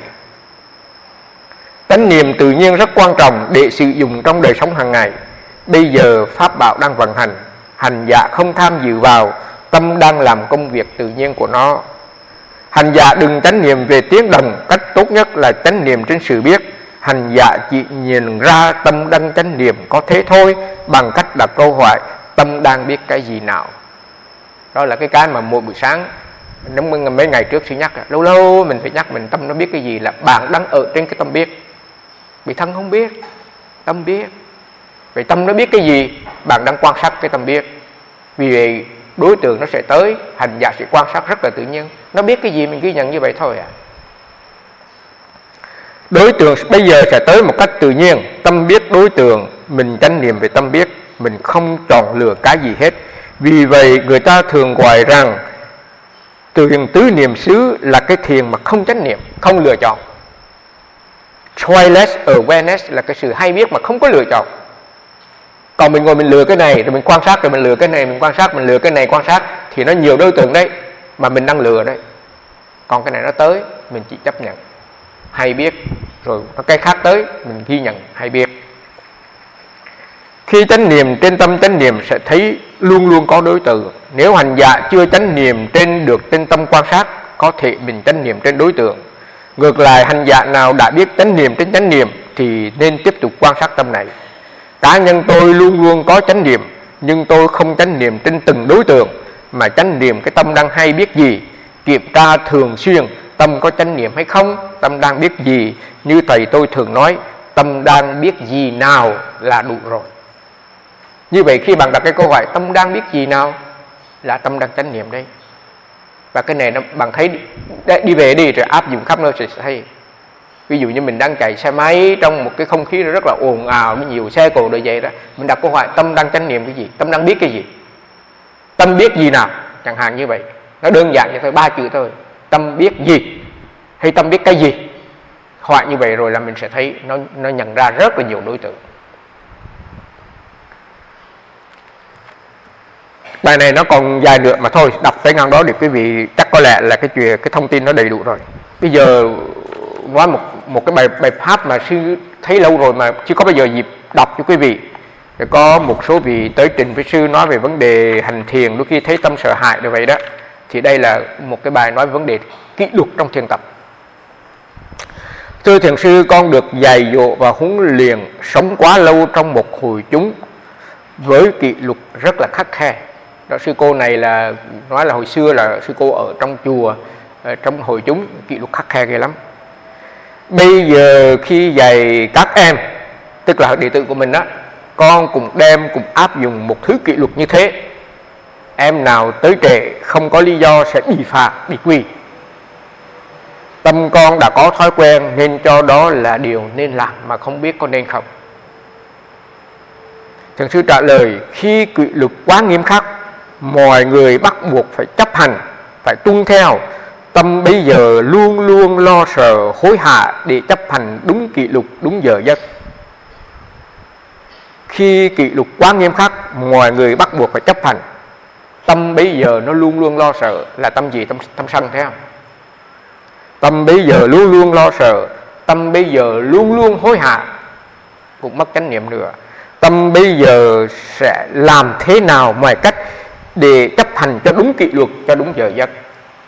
S1: Chánh niệm tự nhiên rất quan trọng để sử dụng trong đời sống hàng ngày. Bây giờ pháp bảo đang vận hành, hành giả không tham dự vào, tâm đang làm công việc tự nhiên của nó. Hành giả đừng chánh niệm về tiếng đồng, cách tốt nhất là chánh niệm trên sự biết. Hành giả chỉ nhìn ra tâm đang chánh niệm có thế thôi, bằng cách đặt câu hỏi tâm đang biết cái gì nào. Đó là cái cái mà mỗi buổi sáng mấy ngày trước sư nhắc, lâu lâu mình phải nhắc mình tâm nó biết cái gì, là bạn đang ở trên cái tâm biết. Vì thân không biết, tâm biết. Vậy tâm nó biết cái gì, bạn đang quan sát cái tâm biết. Vì vậy đối tượng nó sẽ tới, hành giả sẽ quan sát rất là tự nhiên. Nó biết cái gì mình ghi nhận như vậy thôi à. Đối tượng bây giờ sẽ tới một cách tự nhiên. Tâm biết đối tượng, mình chánh niệm về tâm biết, mình không chọn lựa cái gì hết. Vì vậy người ta thường gọi rằng thiền tứ niệm xứ là cái thiền mà không chánh niệm, không lựa chọn. Choiceless awareness là cái sự hay biết mà không có lựa chọn. Còn mình ngồi mình lựa cái này rồi mình quan sát, rồi mình lựa cái này mình quan sát, mình lựa cái này quan sát, thì nó nhiều đối tượng đấy mà mình đang lựa đấy. Còn cái này nó tới mình chỉ chấp nhận hay biết, rồi cái khác tới mình ghi nhận hay biết. Khi chánh niệm trên tâm chánh niệm sẽ thấy luôn luôn có đối tượng. Nếu hành giả chưa chánh niệm trên được trên tâm quan sát, có thể mình chánh niệm trên đối tượng. Ngược lại, hành giả nào đã biết chánh niệm trên chánh niệm thì nên tiếp tục quan sát tâm này. Cá nhân tôi luôn luôn có chánh niệm, nhưng tôi không chánh niệm trên từng đối tượng, mà chánh niệm cái tâm đang hay biết gì, kiểm tra thường xuyên tâm có chánh niệm hay không, tâm đang biết gì. Như thầy tôi thường nói, tâm đang biết gì nào là đủ rồi. Như vậy khi bạn đặt cái câu hỏi tâm đang biết gì nào, là tâm đang chánh niệm đây. Và cái này nó, bạn thấy đi về đi rồi áp dụng khắp nơi sẽ thấy. Ví dụ như mình đang chạy xe máy trong một cái không khí rất là ồn ào, nhiều xe cộ đời vậy đó, mình đặt câu hỏi tâm đang chánh niệm cái gì, tâm đang biết cái gì, tâm biết gì nào, chẳng hạn như vậy. Nó đơn giản như thôi, ba chữ thôi, tâm biết gì hay tâm biết cái gì. Hỏi như vậy rồi là mình sẽ thấy nó, nó nhận ra rất là nhiều đối tượng. Bài này nó còn dài nữa mà thôi, đọc tới ngang đó để quý vị chắc có lẽ là cái chuyện cái thông tin nó đầy đủ rồi. Bây giờ nói một một cái bài bài pháp mà sư thấy lâu rồi mà chưa có bao giờ dịp đọc cho quý vị. Để có một số vị tới trình với sư nói về vấn đề hành thiền, đôi khi thấy tâm sợ hãi như vậy đó. Thì đây là một cái bài nói về vấn đề kỷ luật trong thiền tập. Thưa thiền sư, con được dạy dỗ và huấn luyện sống quá lâu trong một hội chúng với kỷ luật rất là khắt khe. Đó, sư cô này là nói là hồi xưa là sư cô ở trong chùa, ở trong hội chúng kỷ luật khắt khe ghê lắm. Bây giờ khi dạy các em, tức là đệ tử của mình á, con cũng đem cùng áp dụng một thứ kỷ luật như thế. Em nào tới trễ không có lý do sẽ bị phạt, bị quy. Tâm con đã có thói quen nên cho đó là điều nên làm, mà không biết có nên không. Thiền sư trả lời, khi kỷ luật quá nghiêm khắc, mọi người bắt buộc phải chấp hành, phải tuân theo. Tâm bây giờ luôn luôn lo sợ hối hả để chấp hành đúng kỷ luật, đúng giờ giấc. Khi kỷ luật quá nghiêm khắc, mọi người bắt buộc phải chấp hành. Tâm bây giờ nó luôn luôn lo sợ là tâm gì? Tâm, tâm sân, thấy không? Tâm bây giờ luôn luôn lo sợ, tâm bây giờ luôn luôn hối hả, cũng mất chánh niệm nữa. Tâm bây giờ sẽ làm thế nào mọi cách để chấp hành cho đúng kỷ luật, cho đúng giờ giấc.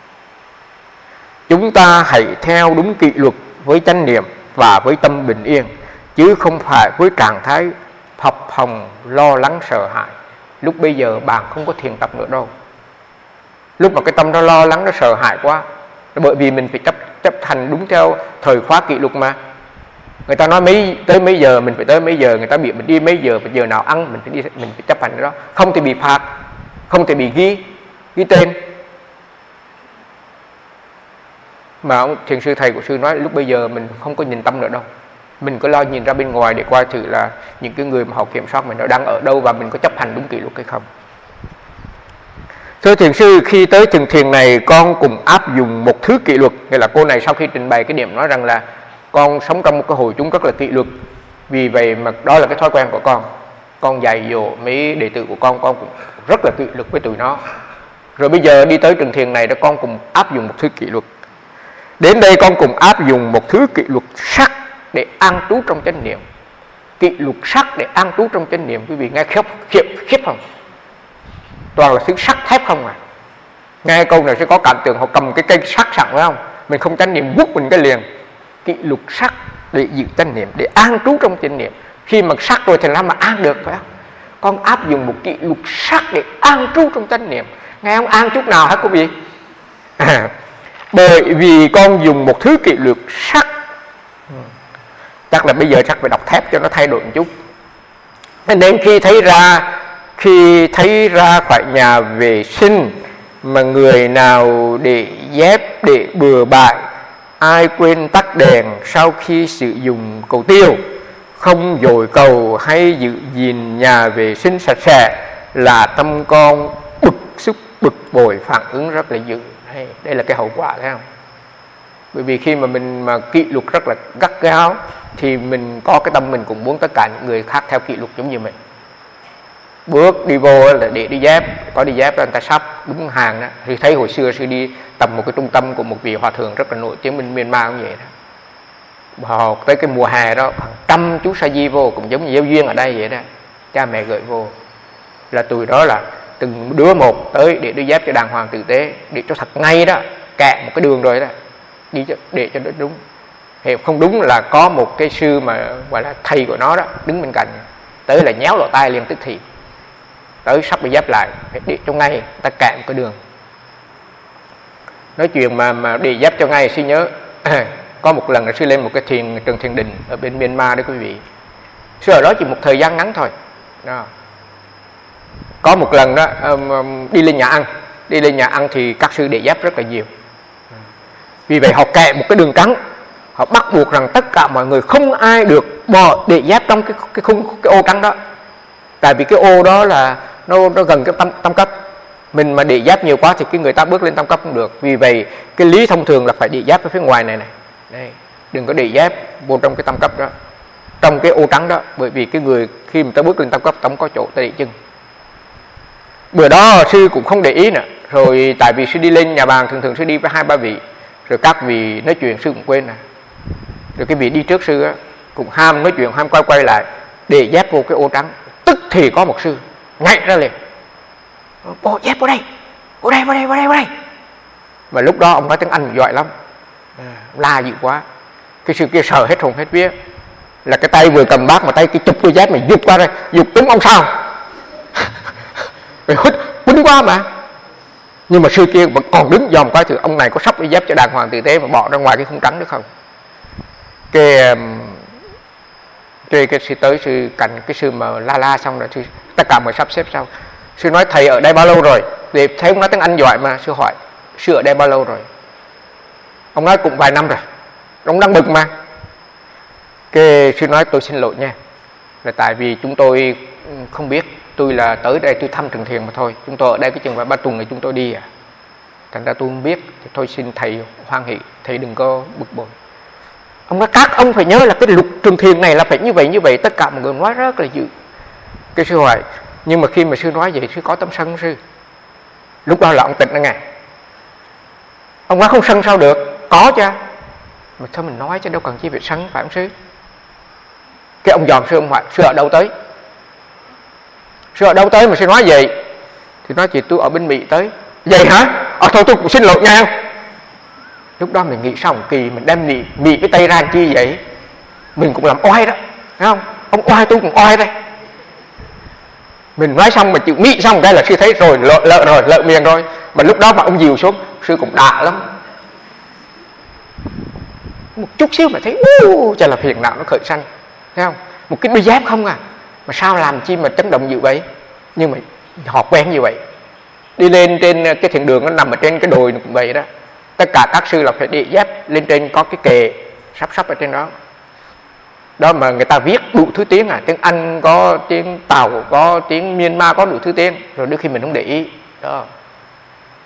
S1: Chúng ta hãy theo đúng kỷ luật với chánh niệm và với tâm bình yên, chứ không phải với trạng thái phập phồng, lo lắng, sợ hãi. Lúc bây giờ bạn không có thiền tập nữa đâu. Lúc mà cái tâm nó lo lắng, nó sợ hãi quá, bởi vì mình phải chấp, chấp hành đúng theo thời khóa kỷ luật mà. Người ta nói mấy tới mấy giờ mình phải tới mấy giờ, người ta bị mình đi mấy giờ, giờ nào ăn mình phải đi, mình phải chấp hành cái đó. Không thì bị phạt, không thì bị ghi ghi tên. Mà ông thiền sư thầy của sư nói lúc bây giờ mình không có nhìn tâm nữa đâu. Mình cứ lo nhìn ra bên ngoài để coi thử là những cái người mà họ kiểm soát mình nó đang ở đâu và mình có chấp hành đúng kỷ luật hay không. Thưa thiền sư, khi tới thiền thiền này con cùng áp dụng một thứ kỷ luật. Nghĩa là cô này sau khi trình bày cái điểm nói rằng là con sống trong một cái hội chúng rất là kỷ luật, vì vậy mà đó là cái thói quen của con. Con dạy dỗ mấy đệ tử của con, con cũng rất là kỷ luật với tụi nó. Rồi bây giờ đi tới trường thiền này đó, con cùng áp dụng một thứ kỷ luật. Đến đây con cùng áp dụng một thứ kỷ luật sắc để an trú trong chánh niệm. Kỷ luật sắc để an trú trong chánh niệm. Quý vị nghe khiếp, khiếp, khiếp không? Toàn là thứ sắt thép không à. Nghe câu này sẽ có cảm tưởng họ cầm cái cây sắt sẵn phải không? Mình không chánh niệm vút mình cái liền. Kỷ luật sắc để giữ chánh niệm, để an trú trong chánh niệm. Khi mà sắc rồi thì làm mà an được phải không? Con áp dụng một kỷ luật sắc để an trú trong chánh niệm. Nghe không an chút nào hả quý vị? À, bởi vì con dùng một thứ kỷ luật sắc. Chắc là bây giờ chắc phải đọc thép cho nó thay đổi một chút. Nên khi thấy ra Khi thấy ra khỏi nhà vệ sinh mà người nào để dép để bừa bãi, ai quên tắt đèn sau khi sử dụng cầu tiêu, không dội cầu hay giữ gìn nhà vệ sinh sạch sẽ, là tâm con bực xúc bực bội, phản ứng rất là dữ. Đây là cái hậu quả, thấy không? Bởi vì khi mà mình mà kỷ luật rất là gắt gao thì mình có cái tâm mình cũng muốn tất cả những người khác theo kỷ luật giống như mình. Bước đi vô là để đi dép, có đi dép là người ta sắp đúng hàng đó. Thì thấy hồi xưa sư đi tầm một cái trung tâm của một vị hòa thượng rất là nổi tiếng bên Myanmar cũng vậy đó. Họ tới cái mùa hè đó, khoảng trăm chú sa di vô, cũng giống như giáo duyên ở đây vậy đó. Cha mẹ gửi vô là tụi đó là từng đứa một tới để đi dép cho đàng hoàng tử tế, để cho thật ngay đó, kẹt một cái đường rồi đó, đi cho, để cho nó đúng. Thì không đúng là có một cái sư mà gọi là thầy của nó đó đứng bên cạnh, tới là nhéo lỗ tai liền tức thì. Tới sắp bị dép lại, phải đi cho ngay, ta kẹt một cái đường. Nói chuyện mà mà đi dép cho ngay, sư nhớ có một lần là sư lên một cái thiền trường thiền định ở bên Myanmar đó quý vị. Sư ở đó chỉ một thời gian ngắn thôi đó. Có một lần đó um, đi lên nhà ăn, đi lên nhà ăn thì các sư để dép rất là nhiều. Vì vậy họ kẹt một cái đường trắng, họ bắt buộc rằng tất cả mọi người không ai được bỏ để dép trong cái cái khung cái ô trắng đó. Tại vì cái ô đó là nó nó gần cái tam, tam cấp. Mình mà để dép nhiều quá thì cái người ta bước lên tam cấp không được. Vì vậy cái lý thông thường là phải để dép ở phía ngoài này này. Đây, đừng có để dép vô trong cái tam cấp đó, trong cái ô trắng đó. Bởi vì cái người khi mà ta bước lên tam cấp ta không có chỗ ta để chân. Bữa đó sư cũng không để ý nữa. Rồi tại vì sư đi lên nhà bàn, thường thường sư đi với hai ba vị, rồi các vị nói chuyện sư cũng quên nè. Rồi cái vị đi trước sư á cũng ham nói chuyện, ham quay quay lại, để dép vô cái ô trắng. Tức thì có một sư nhảy ra liền, bỏ dép vào đây, vào đây, vào đây, vào đây, vào đây. Và lúc đó ông nói tiếng Anh giỏi lắm, la dữ quá. Cái sư kia sờ hết hồn hết vía, là cái tay vừa cầm bát mà tay cái chụp đôi dép mình giục qua đây, giục đúng ông sao. Rồi hít quýnh quá mà. Nhưng mà sư kia vẫn còn đứng dòm coi thử ông này có sắp đôi dép cho đàng hoàng tử tế mà bỏ ra ngoài cái khung trắng được không. Cái Cái, cái sư tới sư cạnh cái sư mà la la xong rồi sư tất cả mọi sắp xếp xong. Sư nói thầy ở đây bao lâu rồi? Để thấy ông nói tiếng Anh giỏi mà. Sư hỏi sư ở đây bao lâu rồi? Ông nói cũng vài năm rồi. Ông đang bực mà. Cái sư nói tôi xin lỗi nha, là tại vì chúng tôi không biết, tôi là tới đây tôi thăm trường thiền mà thôi. Chúng tôi ở đây cái chừng vài ba tuần này chúng tôi đi à. Thành ra tôi không biết, thì thôi xin thầy hoan hỷ, thầy đừng có bực bội. Ông nói các ông phải nhớ là cái luật trường thiền này là phải như vậy như vậy, tất cả mọi người nói rất là dữ. Cái sư hỏi, nhưng mà khi mà sư nói vậy sư có tâm sân sư. Lúc đó là ông tịnh đó nghe. Ông nói không sân sao được, có chứ. Mà thôi mình nói chứ đâu cần chi phải sân, phải không sư? Cái ông dòm sư, ông hỏi sư ở đâu tới? Sư ở đâu tới mà sư nói vậy? Thì nói chị tôi ở bên Mỹ tới. Vậy hả? Ờ thôi tôi cũng xin lỗi nha. Lúc đó mình nghĩ sao một kỳ, mình đem Mỹ, Mỹ với Tây ra chi vậy? Mình cũng làm oai đó, thấy không? Ông oai tôi cũng oai đây. Mình nói xong mà chịu Mỹ xong cái là sư thấy rồi, lợ, lợ rồi, lợ miệng rồi. Mà lúc đó mà ông dìu xuống, sư cũng đạ lắm. Một chút xíu mà thấy, uh, chả là phiền não nó khởi sanh, thấy không? Một cái đôi dép không à, mà sao làm chi mà chấn động dữ vậy? Nhưng mà họ quen như vậy. Đi lên trên cái thiền đường nó nằm ở trên cái đồi cũng vậy đó. Tất cả các sư là phải để dép lên trên, có cái kệ sắp sắp ở trên đó. Đó mà người ta viết đủ thứ tiếng à, tiếng Anh có, tiếng Tàu có, tiếng Myanmar có đủ thứ tiếng. Rồi đôi khi mình không để ý đó.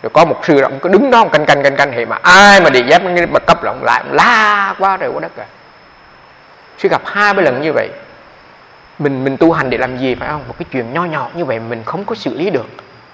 S1: Rồi có một sư ông cứ đứng đó ông canh canh canh canh, thì mà ai mà đi dép cái bậc cấp là ông lại ông la quá rồi quá đất rồi. Sư gặp hai ba lần như vậy. Mình mình tu hành để làm gì phải không? Một cái chuyện nho nhỏ như vậy mình không có xử lý được.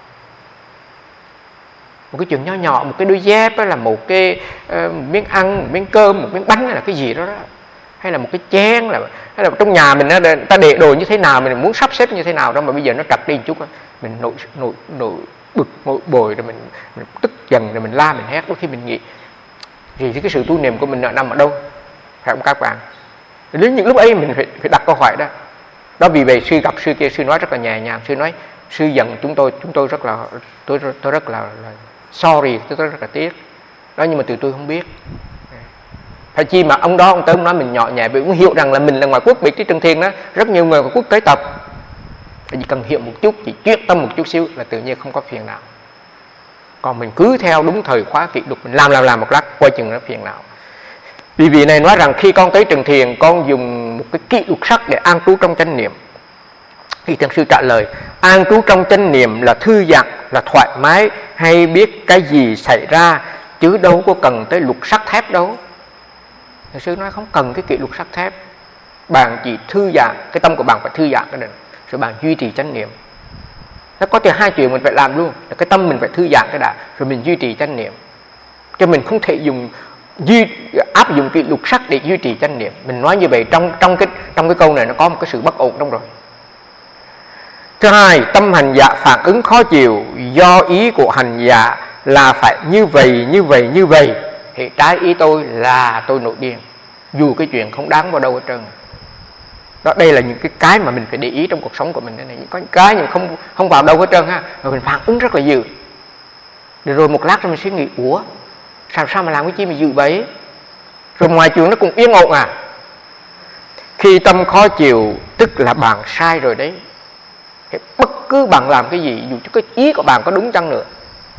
S1: Một cái chuyện nho nhỏ, một cái đôi dép là một cái uh, một miếng ăn, một miếng cơm, một miếng bánh hay là cái gì đó đó, hay là một cái chén, là hay là trong nhà mình nó ta để đồ như thế nào, mình muốn sắp xếp như thế nào đó mà bây giờ nó trật đi một chút, mình nổi nổi nổi bực nổi bồi, rồi mình, mình tức giận, rồi mình la mình hét. Đôi khi mình nghĩ thì cái sự tu niệm của mình nằm ở đâu, phải không các bạn? Đến những lúc ấy mình phải, phải đặt câu hỏi đó. Đó vì vậy sư gặp sư kia, sư nói rất là nhẹ nhàng, sư nói sư giận chúng tôi, chúng tôi rất là tôi tôi rất là, là sorry, tôi rất là tiếc đó, nhưng mà tụi tôi không biết. Phải chi mà ông đó ông tới ông nói mình nhỏ nhẹ, vì cũng hiểu rằng là mình là ngoại quốc, bị cái Trần Thiên đó rất nhiều người ngoại quốc tới tập, chỉ cần hiểu một chút, chỉ chuyên tâm một chút xíu là tự nhiên không có phiền não. Còn mình cứ theo đúng thời khóa kỷ luật, mình làm làm làm một lát quay chừng nó phiền não. Vì vị này nói rằng khi con tới Trần Thiền, con dùng một cái kỷ luật sắc để an trú trong chánh niệm. Thì thiền sư trả lời, an trú trong chánh niệm là thư giãn, là thoải mái, hay biết cái gì xảy ra, chứ đâu có cần tới luật sắt thép đâu. Thiền sư nói không cần cái kỷ luật sắt thép, bạn chỉ thư giãn, cái tâm của bạn phải thư giãn cái này, rồi bạn duy trì chánh niệm. Nó có thể hai chuyện mình phải làm luôn, là cái tâm mình phải thư giãn cái đã, rồi mình duy trì chánh niệm. Cho mình không thể dùng duy áp dụng cái luật sắc để duy trì chánh niệm. Mình nói như vậy trong trong cái trong cái câu này nó có một cái sự bất ổn trong rồi. Thứ hai, tâm hành giả phản ứng khó chịu do ý của hành giả là phải như vậy như vậy như vậy, thì trái ý tôi là tôi nổi điên, dù cái chuyện không đáng vào đâu hết trơn. Đó, đây là những cái cái mà mình phải để ý trong cuộc sống của mình. Đây này, có những cái nhưng không không vào đâu hết trơn ha, rồi mình phản ứng rất là dữ. Rồi một lát rồi mình suy nghĩ, ủa sao sao mà làm cái chi mà dữ vậy? Rồi ngoài chuyện nó cũng yên ổn à? Khi tâm khó chịu tức là bạn sai rồi đấy. Bất cứ bạn làm cái gì, dù cho cái ý của bạn có đúng chăng nữa,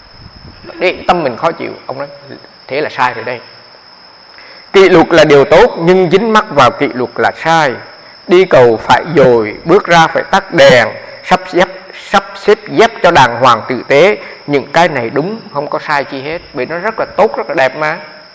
S1: để tâm mình khó chịu, ông nói thế là sai rồi đây. Kỷ luật là điều tốt, nhưng dính mắc vào kỷ luật là sai. Đi cầu phải dồi, bước ra phải tắt đèn, sắp xếp sắp xếp dép cho đàng hoàng tử tế. Những cái này đúng, không có sai chi hết, vì nó rất là tốt, rất là đẹp mà.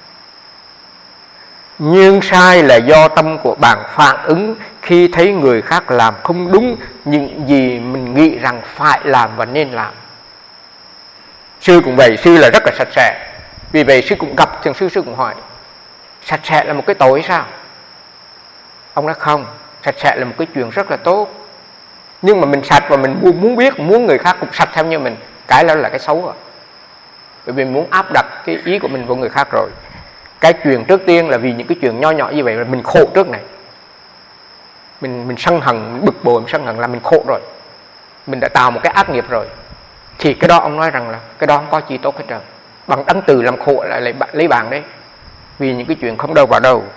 S1: Nhưng sai là do tâm của bạn phản ứng khi thấy người khác làm không đúng những gì mình nghĩ rằng phải làm và nên làm. Sư cũng vậy, sư là rất là sạch sẽ. Vì vậy sư cũng gặp thiền sư, sư cũng hỏi, sạch sẽ là một cái tội sao? Ông nói không, sạch sẽ là một cái chuyện rất là tốt. Nhưng mà mình sạch và mình muốn biết, muốn người khác cũng sạch theo như mình, cái đó là cái xấu rồi. Bởi vì muốn áp đặt cái ý của mình vào người khác rồi. Cái chuyện trước tiên là vì những cái chuyện nho nhỏ như vậy là mình khổ trước này. Mình mình sân hận, mình bực bội, mình sân hận là mình khổ rồi. Mình đã tạo một cái ác nghiệp rồi. Thì cái đó ông nói rằng là cái đó không có chi tốt hết trơn. Bằng đấng từ làm khổ lại lấy, lấy bạn đấy. Vì những cái chuyện không đâu vào đâu.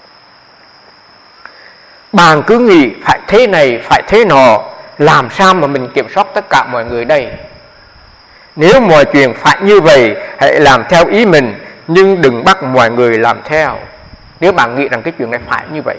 S1: Bạn cứ nghĩ phải thế này, phải thế nọ, làm sao mà mình kiểm soát tất cả mọi người đây? Nếu mọi chuyện phải như vậy, hãy làm theo ý mình, nhưng đừng bắt mọi người làm theo. Nếu bạn nghĩ rằng cái chuyện này phải như vậy,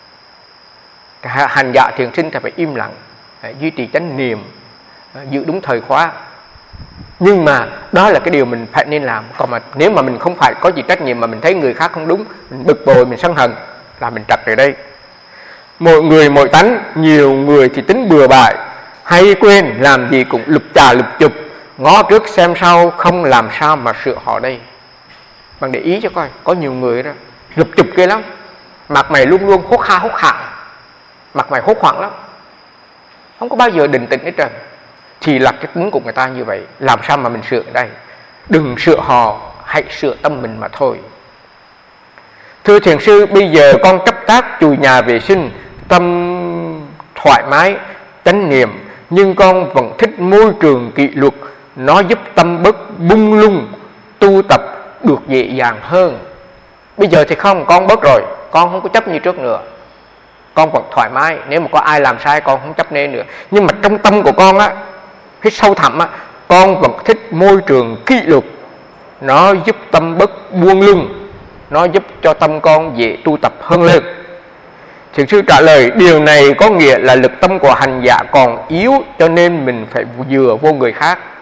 S1: hành giả thiền sinh thì phải im lặng, phải duy trì chánh niệm, giữ đúng thời khóa. Nhưng mà đó là cái điều mình phải nên làm. Còn mà nếu mà mình không phải có gì trách nhiệm mà mình thấy người khác không đúng, mình bực bội, mình sân hận, là mình trật rồi đây. Mỗi người mỗi tánh, nhiều người thì tính bừa bãi, hay quên làm gì cũng lụp trà lụp chụp, ngó trước xem sau, không làm sao mà sửa họ đây. Bạn để ý cho coi, có nhiều người đó lụp chụp kia lắm, mặt mày luôn luôn hốt ha hốt hạng, mặt mày hốt hoảng lắm, không có bao giờ định tĩnh hết trơn. Thì là cái tính của người ta như vậy, làm sao mà mình sửa ở đây? Đừng sửa họ, hãy sửa tâm mình mà thôi. Thưa thiền sư, bây giờ con chấp tác chùi nhà vệ sinh, tâm thoải mái, chánh niệm, nhưng con vẫn thích môi trường kỷ luật, nó giúp tâm bớt bung lung, tu tập được dễ dàng hơn. Bây giờ thì không, con bớt rồi, con không có chấp như trước nữa, con vẫn thoải mái. Nếu mà có ai làm sai con không chấp nên nữa. Nhưng mà trong tâm của con á, cái sâu thẳm á, con vẫn thích môi trường kỷ luật, nó giúp tâm bớt buông lung, nó giúp cho tâm con dễ tu tập hơn lên. Thiền sư trả lời, điều này có nghĩa là lực tâm của hành giả còn yếu, cho nên mình phải dựa vô người khác.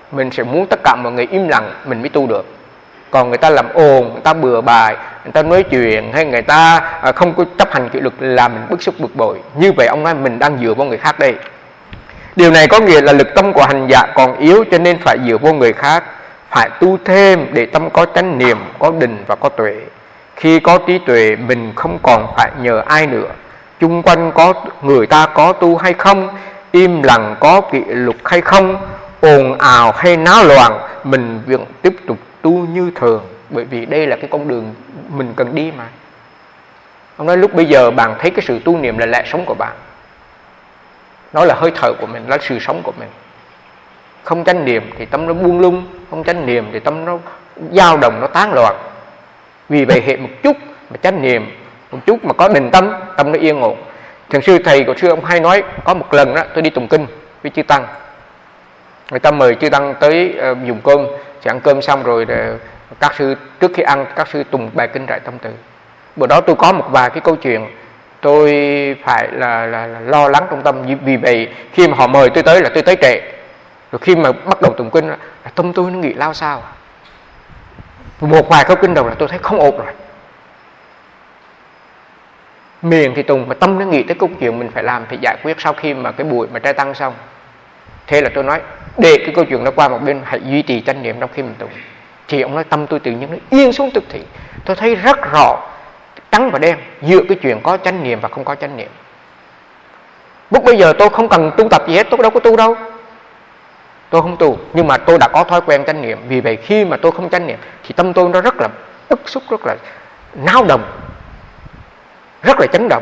S1: Mình sẽ muốn tất cả mọi người im lặng mình mới tu được. Còn người ta làm ồn, người ta bừa bãi, người ta nói chuyện, hay người ta không có chấp hành kỷ luật là mình bức xúc bực bội. Như vậy ông nói mình đang dựa vào người khác đây. Điều này có nghĩa là lực tâm của hành giả còn yếu, cho nên phải dựa vào người khác, phải tu thêm để tâm có chánh niệm, có định và có tuệ. Khi có trí tuệ, mình không còn phải nhờ ai nữa. Chung quanh có người ta có tu hay không, im lặng có kỷ luật hay không, ồn ào hay náo loạn, mình vẫn tiếp tục tu như thường. Bởi vì đây là cái con đường mình cần đi mà. Ông nói lúc bây giờ bạn thấy cái sự tu niệm là lẽ sống của bạn, nó là hơi thở của mình, là sự sống của mình. Không chánh niệm thì tâm nó buông lung, không chánh niệm thì tâm nó dao động, nó tán loạn. Vì vậy hệ một chút mà chánh niệm, một chút mà có định tâm, tâm nó yên ổn. Thiền sư thầy của sư ông hay nói, có một lần đó tôi đi tụng kinh với chư tăng, người ta mời chư tăng tới uh, dùng cơm, sẽ ăn cơm xong rồi uh, các sư trước khi ăn các sư tụng bài kinh Đại Tâm Từ. Bữa đó tôi có một vài cái câu chuyện tôi phải là, là, là lo lắng trong tâm. Vì vậy khi mà họ mời tôi tới là tôi tới trễ, rồi khi mà bắt đầu tụng kinh là tâm tôi nó nghĩ lao sao. Một vài câu kinh đầu là tôi thấy không ổn rồi, miệng thì tùng mà tâm nó nghĩ tới câu chuyện mình phải làm, phải giải quyết sau khi mà cái buổi mà trai tăng xong. Thế là tôi nói để cái câu chuyện nó qua một bên, hãy duy trì chánh niệm trong khi mình tụng. Thì ông nói tâm tôi tự nhiên nó yên xuống tức thì. Tôi thấy rất rõ trắng và đen giữa cái chuyện có chánh niệm và không có chánh niệm. Lúc bây giờ tôi không cần tu tập gì hết, tôi đâu có tu đâu, tôi không tu, nhưng mà tôi đã có thói quen chánh niệm. Vì vậy khi mà tôi không chánh niệm thì tâm tôi nó rất là bức xúc, rất là náo động, rất là chấn động.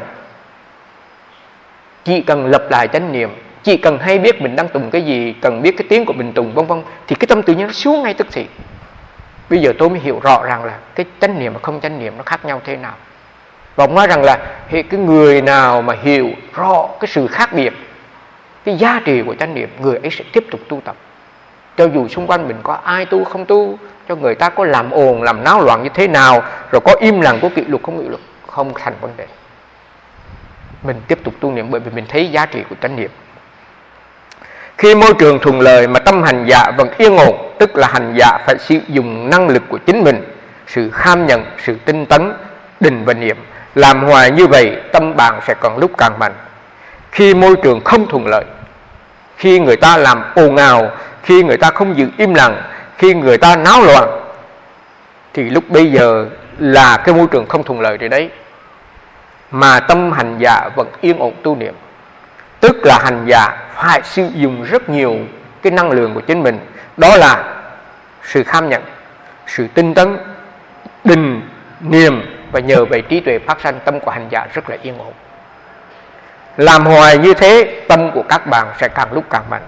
S1: Chỉ cần lập lại chánh niệm, chỉ cần hay biết mình đang tụng cái gì, cần biết cái tiếng của mình tụng vân vân, thì cái tâm tự nhiên nó xuống ngay tức thì. Bây giờ tôi mới hiểu rõ ràng là cái chánh niệm và không chánh niệm nó khác nhau thế nào. Và ông nói rằng là cái người nào mà hiểu rõ cái sự khác biệt, cái giá trị của chánh niệm, người ấy sẽ tiếp tục tu tập. Cho dù xung quanh mình có ai tu không tu, cho người ta có làm ồn, làm náo loạn như thế nào, rồi có im lặng, có kỷ luật không kỷ luật, không thành vấn đề. Mình tiếp tục tu niệm bởi vì mình thấy giá trị của chánh niệm. Khi môi trường thuận lợi mà tâm hành giả vẫn yên ổn, tức là hành giả phải sử dụng năng lực của chính mình, sự kham nhận, sự tinh tấn, định và niệm. Làm hoài như vậy, tâm bạn sẽ còn lúc càng mạnh. Khi môi trường không thuận lợi, khi người ta làm ồn ào, khi người ta không giữ im lặng, khi người ta náo loạn, thì lúc bây giờ là cái môi trường không thuận lợi rồi đấy. Mà tâm hành giả vẫn yên ổn tu niệm, tức là hành giả phải sử dụng rất nhiều cái năng lượng của chính mình. Đó là sự kham nhận, sự tinh tấn, định, niệm, và nhờ vậy trí tuệ phát sanh, tâm của hành giả rất là yên ổn. Làm hoài như thế, tâm của các bạn sẽ càng lúc càng mạnh.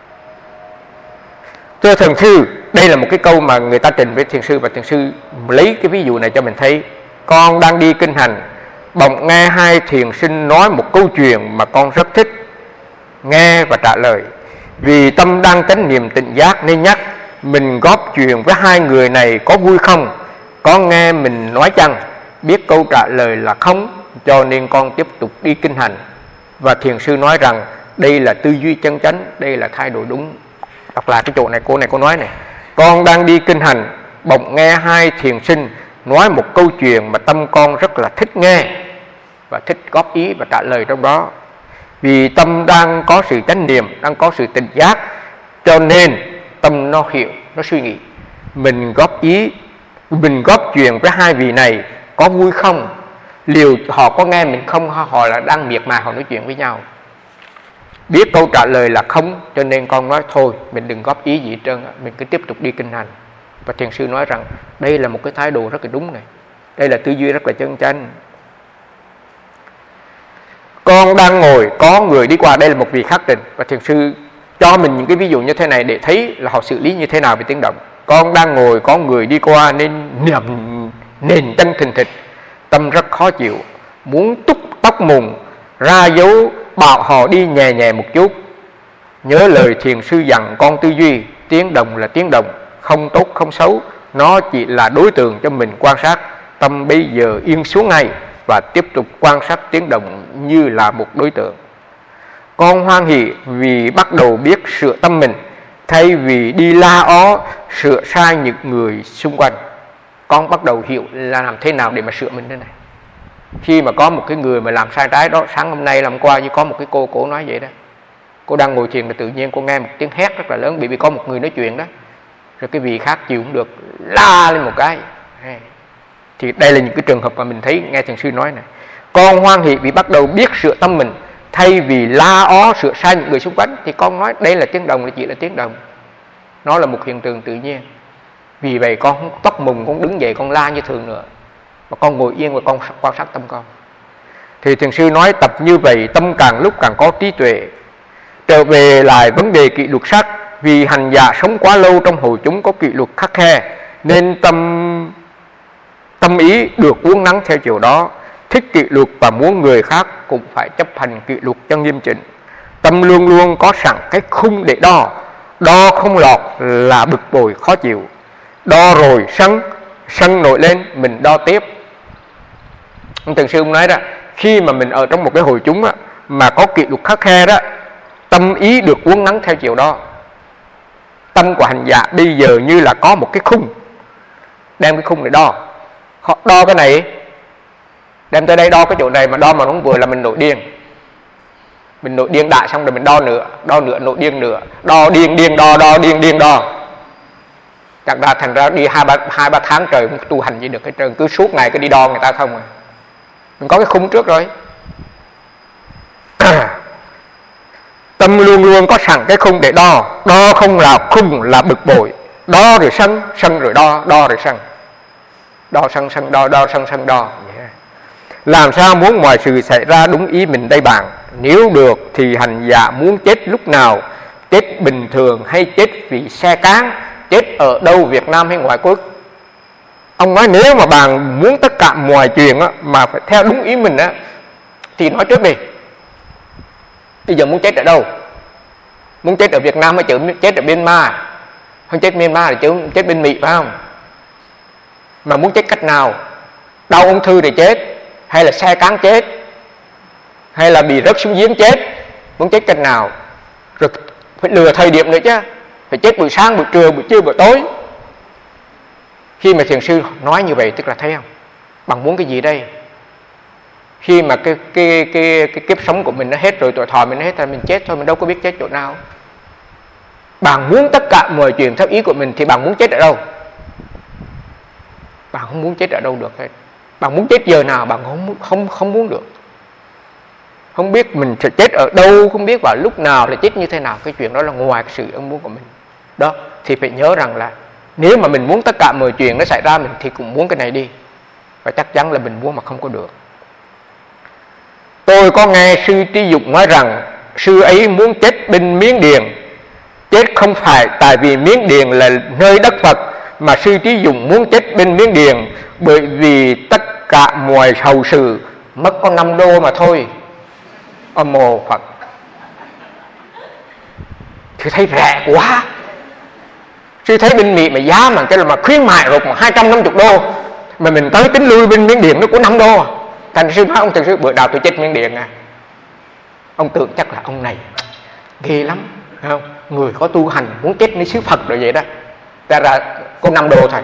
S1: Thưa thiền sư, đây là một cái câu mà người ta trình với thiền sư, và thiền sư lấy cái ví dụ này cho mình thấy. Con đang đi kinh hành, bỗng nghe hai thiền sinh nói một câu chuyện mà con rất thích, nghe và trả lời. Vì tâm đang chánh niệm tỉnh giác nên nhắc, mình góp chuyện với hai người này có vui không? Có nghe mình nói chăng? Biết câu trả lời là không, cho nên con tiếp tục đi kinh hành. Và thiền sư nói rằng đây là tư duy chân chánh, đây là thái độ đúng. Đọc lại cái chỗ này, cô này cô nói này: con đang đi kinh hành, bỗng nghe hai thiền sinh nói một câu chuyện mà tâm con rất là thích nghe và thích góp ý và trả lời trong đó. Vì tâm đang có sự chánh niệm, đang có sự tỉnh giác, cho nên tâm nó hiểu, nó suy nghĩ. Mình góp ý, mình góp chuyện với hai vị này có vui không? Liệu họ có nghe mình không? Họ là đang miệt mài, họ nói chuyện với nhau. Biết câu trả lời là không, cho nên con nói thôi, mình đừng góp ý gì hết trơn, mình cứ tiếp tục đi kinh hành. Và thiền sư nói rằng đây là một cái thái độ rất là đúng này, đây là tư duy rất là chân chánh. Con đang ngồi, có người đi qua, đây là một vị khắc trình, và thiền sư cho mình những cái ví dụ như thế này để thấy là họ xử lý như thế nào về tiếng động. Con đang ngồi, có người đi qua nên niệm nền chân thình thịch, tâm rất khó chịu, muốn túc tóc mùng, ra dấu bảo họ đi nhẹ nhẹ một chút. Nhớ lời thiền sư dặn con tư duy, tiếng động là tiếng động, không tốt không xấu, nó chỉ là đối tượng cho mình quan sát. Tâm bây giờ yên xuống ngay và tiếp tục quan sát tiếng động như là một đối tượng. Con hoan hỷ vì bắt đầu biết sửa tâm mình, thay vì đi la ó sửa sai những người xung quanh. Con bắt đầu hiểu là làm thế nào để mà sửa mình thế này. Khi mà có một cái người mà làm sai trái đó, sáng hôm nay làm qua như có một cái cô cổ nói vậy đó, cô đang ngồi thiền là tự nhiên cô nghe một tiếng hét rất là lớn, bởi vì có một người nói chuyện đó, rồi cái vị khác chịu không được la lên một cái. Thì đây là những cái trường hợp mà mình thấy nghe thiền sư nói này. Con hoan hỷ vì bắt đầu biết sửa tâm mình, thay vì la ó sửa sai những người xung quanh. Thì con nói đây là tiếng đồng là chỉ là tiếng đồng, nó là một hiện tượng tự nhiên. Vì vậy con không tóc mùng, con đứng dậy con la như thường nữa, mà con ngồi yên và con quan sát tâm con. Thì thiền sư nói tập như vậy tâm càng lúc càng có trí tuệ. Trở về lại vấn đề kỷ luật sát, vì hành giả sống quá lâu trong hội chúng có kỷ luật khắt khe, nên tâm tâm ý được uốn nắn theo chiều đó, thích kỷ luật và muốn người khác cũng phải chấp hành kỷ luật cho nghiêm chỉnh. Tâm luôn luôn có sẵn cái khung để đo, đo không lọt là bực bội khó chịu. Đo rồi sân, sân nổi lên mình đo tiếp. Ông thiền sư ông nói đó, khi mà mình ở trong một cái hội chúng á, mà có kỷ luật khắt khe đó, tâm ý được uốn nắn theo chiều đó. Tâm của hành giả bây giờ như là có một cái khung, đem cái khung để đo. Đo cái này, đem tới đây đo cái chỗ này, mà đo mà không vừa là mình nổi điên. Mình nổi điên đại xong rồi mình đo nữa, đo nữa nổi điên nữa, đo điên điên đo, đo điên điên đo. Chẳng ra thành ra đi hai ba, hai ba tháng trời không tu hành gì được hết trơn, cứ suốt ngày cứ đi đo người ta không à. Mình có cái khung trước rồi. Tâm luôn luôn có sẵn cái khung để đo, đo không là khung là bực bội. Đo rồi sân, sân rồi đo, đo rồi sân. Đo sân sân đo, đo sân sân đo. Yeah. Làm sao muốn mọi sự xảy ra đúng ý mình đây bạn? Nếu được thì hành giả muốn chết lúc nào? Chết bình thường hay chết vì xe cán? Chết ở đâu, Việt Nam hay ngoại quốc? Ông nói nếu mà bạn muốn tất cả mọi chuyện á, mà phải theo đúng ý mình á, thì nói trước đi. Bây giờ muốn chết ở đâu? Muốn chết ở Việt Nam hay chết ở Myanmar? Không chết Myanmar thì chết bên Mỹ phải không? Mà muốn chết cách nào? Đau ung thư thì chết, hay là xe cán chết, hay là bị rớt xuống giếng chết? Muốn chết cách nào? Rồi phải lừa thời điểm nữa chứ. Phải chết buổi sáng, buổi trưa, buổi trưa, buổi tối. Khi mà thiền sư nói như vậy tức là thấy không? Bạn muốn cái gì đây? Khi mà cái, cái, cái, cái kiếp sống của mình nó hết rồi, tuổi thọ mình nó hết rồi, mình chết thôi, mình đâu có biết chết chỗ nào. Bạn muốn tất cả mọi chuyện theo ý của mình thì bạn muốn chết ở đâu? Bạn không muốn chết ở đâu được hết. Bạn muốn chết giờ nào bạn không, không, không muốn được. Không biết mình sẽ chết ở đâu, không biết vào lúc nào là chết như thế nào. Cái chuyện đó là ngoài cái sự ưng muốn của mình. Đó, thì phải nhớ rằng là nếu mà mình muốn tất cả mọi chuyện nó xảy ra, mình thì cũng muốn cái này đi. Và chắc chắn là mình muốn mà không có được. Tôi có nghe sư Trí Dụng nói rằng sư ấy muốn chết bên Miến Điện. Chết không phải tại vì Miến Điện là nơi đất Phật, mà sư Trí Dụng muốn chết bên Miến Điện bởi vì tất cả mọi hầu sự mất có năm đô mà thôi. Âm mô Phật. Thì thấy rẻ quá. Sư thấy bên Mỹ mà giá mà cái là mà khuyến mại rồi mà hai trăm năm mươi đô, mà mình tới tính lui bên Miến Điện nó có năm đô. Thành sư nói ông thiền sư bữa nào tôi chết Miến Điện à. Ông tưởng chắc là ông này ghê lắm, phải không? Người có tu hành muốn chết nơi xứ Phật rồi vậy đó. Ra ra có năm đô thôi.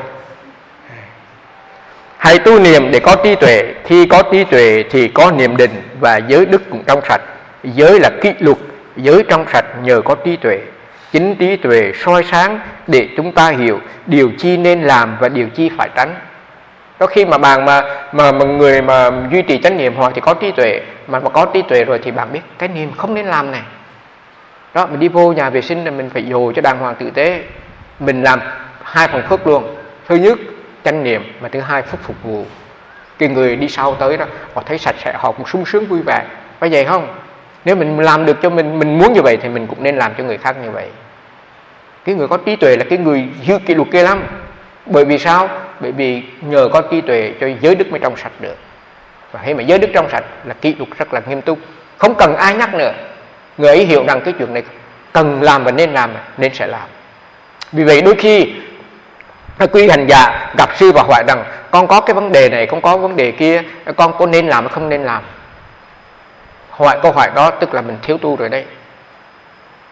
S1: Hãy tu niệm để có trí tuệ. Khi có trí tuệ thì có niệm định, và giới đức cũng trong sạch. Giới là kỷ luật, giới trong sạch nhờ có trí tuệ. Chính trí tuệ soi sáng để chúng ta hiểu điều chi nên làm và điều chi phải tránh. Đó, khi mà bạn mà, mà, mà người mà duy trì chánh niệm hoài thì có trí tuệ. Mà mà có trí tuệ rồi thì bạn biết cái niệm không nên làm này. Đó, mình đi vô nhà vệ sinh là mình phải dồ cho đàng hoàng tử tế. Mình làm hai phần phước luôn. Thứ nhất chánh niệm, mà thứ hai phúc phục vụ. Cái người đi sau tới đó họ thấy sạch sẽ, họ cũng sung sướng vui vẻ. Phải vậy không? Nếu mình làm được cho mình, mình muốn như vậy thì mình cũng nên làm cho người khác như vậy. Cái người có trí tuệ là cái người giữ kỷ luật kia lắm. Bởi vì sao? Bởi vì nhờ có trí tuệ cho giới đức mới trong sạch được. Và khi mà giới đức trong sạch là kỷ luật rất là nghiêm túc, không cần ai nhắc nữa. Người ấy hiểu rằng cái chuyện này cần làm và nên làm, nên sẽ làm. Vì vậy đôi khi quý hành giả gặp sư và hỏi rằng con có cái vấn đề này, con có vấn đề kia, con có nên làm hay không nên làm. Hỏi câu hỏi đó tức là mình thiếu tu rồi đấy.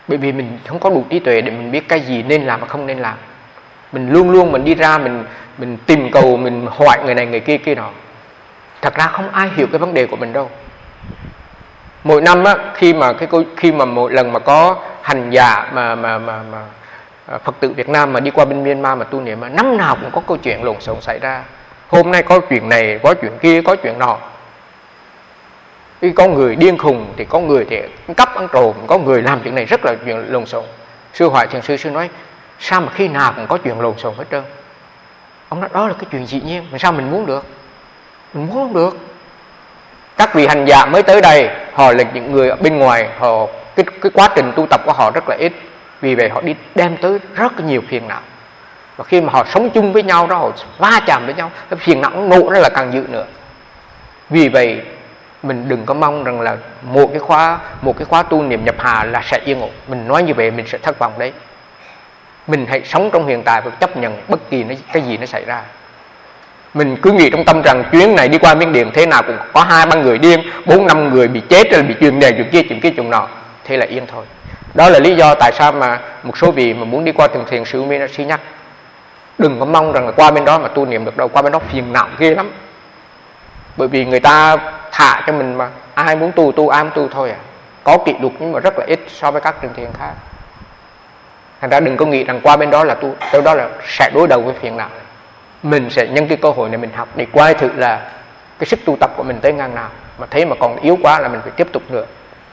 S1: Bởi vì mình không có đủ trí tuệ để mình biết cái gì nên làm và không nên làm. Mình luôn luôn mình đi ra mình mình tìm cầu, mình hỏi người này người kia kia nọ. Thật ra không ai hiểu cái vấn đề của mình đâu. Mỗi năm á, khi mà cái khi mà một lần mà có hành giả mà mà mà mà Phật tử Việt Nam mà đi qua bên Myanmar mà tu niệm, mà năm nào cũng có câu chuyện lộn xộn xảy ra. Hôm nay có chuyện này, có chuyện kia, có chuyện nọ. Khi có người điên khùng thì có người thì cắp ăn trộm, có người làm chuyện này rất là chuyện lộn xộn. Sư Hoài Thiền sư sư nói sao mà khi nào cũng có chuyện lộn xộn hết trơn. Ông nói đó là cái chuyện dĩ nhiên, mà sao mình muốn được? Mình muốn không được. Các vị hành giả mới tới đây, họ là những người ở bên ngoài, họ cái cái quá trình tu tập của họ rất là ít, vì vậy họ đi đem tới rất nhiều phiền não. Và khi mà họ sống chung với nhau đó, họ va chạm với nhau, cái phiền não nộ nó là càng dữ nữa. Vì vậy mình đừng có mong rằng là một cái khóa một cái khóa tu niệm nhập hà là sẽ yên ổn. Mình nói như vậy mình sẽ thất vọng đấy. Mình hãy sống trong hiện tại và chấp nhận bất kỳ cái gì nó xảy ra. Mình cứ nghĩ trong tâm rằng chuyến này đi qua Miến Điện thế nào cũng có hai ba người điên, bốn năm người bị chết, rồi bị chuyện này chuyện kia chuyện kia chuyện nọ, thế là yên thôi. Đó là lý do tại sao mà một số vị mà muốn đi qua Thường Thiền sư mới suy nhắc, đừng có mong rằng là qua bên đó mà tu niệm được đâu, qua bên đó phiền não ghê lắm. Bởi vì người ta thả cho mình mà, ai muốn tu tu, ai muốn tu thôi à. Có kỷ luật nhưng mà rất là ít so với các trường thiền khác. Thành ra đừng có nghĩ rằng qua bên đó là tu, tới đó là sẽ đối đầu với phiền não. Mình sẽ nhân cái cơ hội này mình học để quay thử là cái sức tu tập của mình tới ngang nào. Mà thấy mà còn yếu quá là mình phải tiếp tục nữa.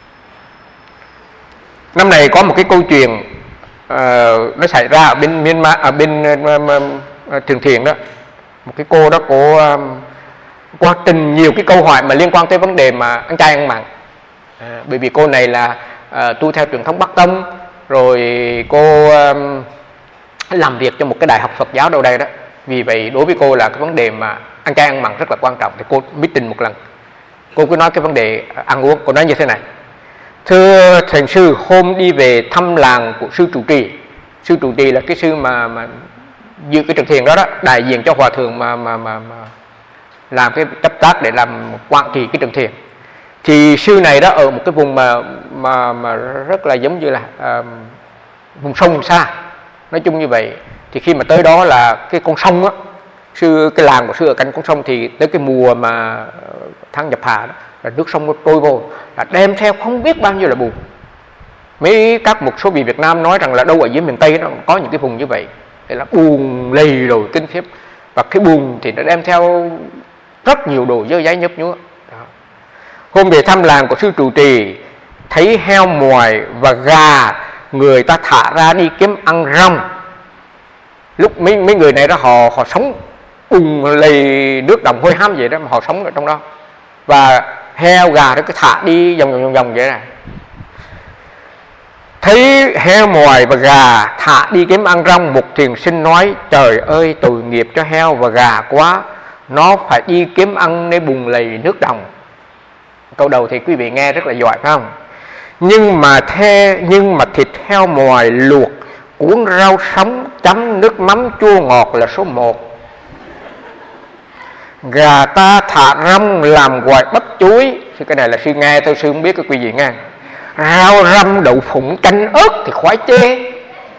S1: Năm này có một cái câu chuyện uh, nó xảy ra ở bên Myanmar, ở bên uh, uh, Thường Thiền đó. Một cái cô đó, cô uh, qua trình nhiều cái câu hỏi mà liên quan tới vấn đề mà ăn chay ăn mặn. À, bởi vì cô này là uh, tu theo truyền thống Bắc Tông, rồi cô uh, làm việc cho một cái đại học Phật giáo đâu đây đó. Vì vậy đối với cô là cái vấn đề mà ăn chay ăn mặn rất là quan trọng. Thì cô meeting một lần, cô cứ nói cái vấn đề ăn uống. Cô nói như thế này: thưa thiền sư, hôm đi về thăm làng của sư trụ trì. Sư trụ trì là cái sư mà, mà giữ cái trực thiền đó đó, đại diện cho hòa thượng mà, mà, mà, mà làm cái chấp tác để làm quản trị cái trường thiền. Thì sư này đó ở một cái vùng mà mà mà rất là giống như là uh, vùng sông vùng xa, nói chung như vậy. Thì khi mà tới đó là cái con sông á, sư cái làng của sư ở cạnh con sông, thì tới cái mùa mà tháng nhập hà đó là nước sông nó trôi vô, là đem theo không biết bao nhiêu là bùn. Mấy các một số vị Việt Nam nói rằng là đâu ở dưới miền Tây nó có những cái vùng như vậy, thì là bùn lầy rồi kinh khiếp. Và cái bùn thì nó đem theo rất nhiều đồ dơ giấy nhấp nhúa. Hôm về thăm làng của sư trụ trì, thấy heo mòi và gà người ta thả ra đi kiếm ăn rong. Lúc mấy mấy người này đó họ họ sống bùn lầy nước đồng hôi hám vậy đó, mà họ sống ở trong đó. Và heo gà nó cứ thả đi vòng vòng vòng vậy này. Thấy heo mòi và gà thả đi kiếm ăn rong, một thiền sinh nói: trời ơi, tội nghiệp cho heo và gà quá, nó phải đi kiếm ăn nơi bùn lầy nước đồng. Câu đầu thì quý vị nghe rất là giỏi phải không? Nhưng mà the, nhưng mà thịt heo mòi luộc, cuốn rau sống, chấm nước mắm chua ngọt là số một. Gà ta thả rong làm goài bắp chuối. Cái này là sư nghe thôi, sư không biết cái quý vị nghe. Rau răm đậu phụng canh ớt thì khoái chê.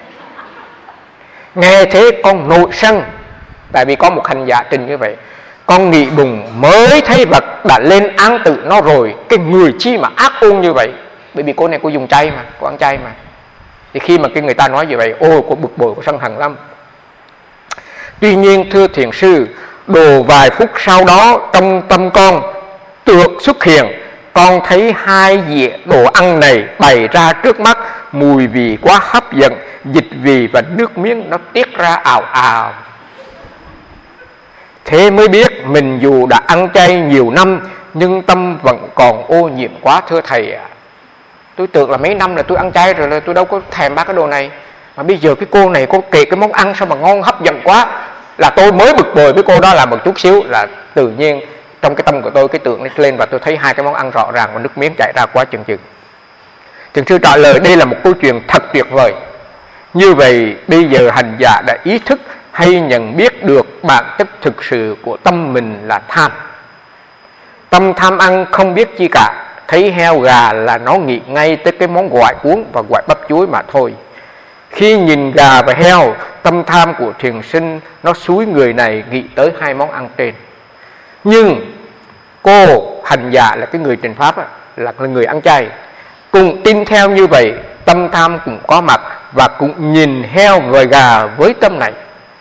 S1: Nghe thế con nội sân. Tại vì có một hành giả trình như vậy: con nghĩ bùng mới thấy vật đã lên án tự nó rồi, cái người chi mà ác ôn như vậy. Bởi vì cô này cô dùng chay mà, cô ăn chay mà. Thì khi mà cái người ta nói như vậy, ôi cô bực bội, cô sân hận lắm. Tuy nhiên thưa thiền sư, đồ vài phút sau đó trong tâm con tược xuất hiện, con thấy hai dĩa đồ ăn này bày ra trước mắt, mùi vị quá hấp dẫn, dịch vị và nước miếng nó tiết ra ào ào. Thế mới biết mình dù đã ăn chay nhiều năm nhưng tâm vẫn còn ô nhiễm quá thưa thầy ạ. À, tôi tưởng là mấy năm là tôi ăn chay rồi, là tôi đâu có thèm ba cái đồ này. Mà bây giờ cái cô này cô kể cái món ăn sao mà ngon hấp dẫn quá, là tôi mới bực bội với cô đó là một chút xíu, là tự nhiên trong cái tâm của tôi cái tượng nó lên và tôi thấy hai cái món ăn rõ ràng và nước miếng chảy ra quá chừng chừng. Thiền sư trả lời đây là một câu chuyện thật tuyệt vời. Như vậy bây giờ hành giả đã ý thức hay nhận biết được bản chất thực sự của tâm mình là tham. Tâm tham ăn không biết chi cả, thấy heo gà là nó nghĩ ngay tới cái món gỏi cuốn và gỏi bắp chuối mà thôi. Khi nhìn gà và heo, tâm tham của thiền sinh nó xúi người này nghĩ tới hai món ăn trên. Nhưng cô hành giả là cái người trình pháp, là người ăn chay, cũng tin theo như vậy, tâm tham cũng có mặt và cũng nhìn heo và gà với tâm này.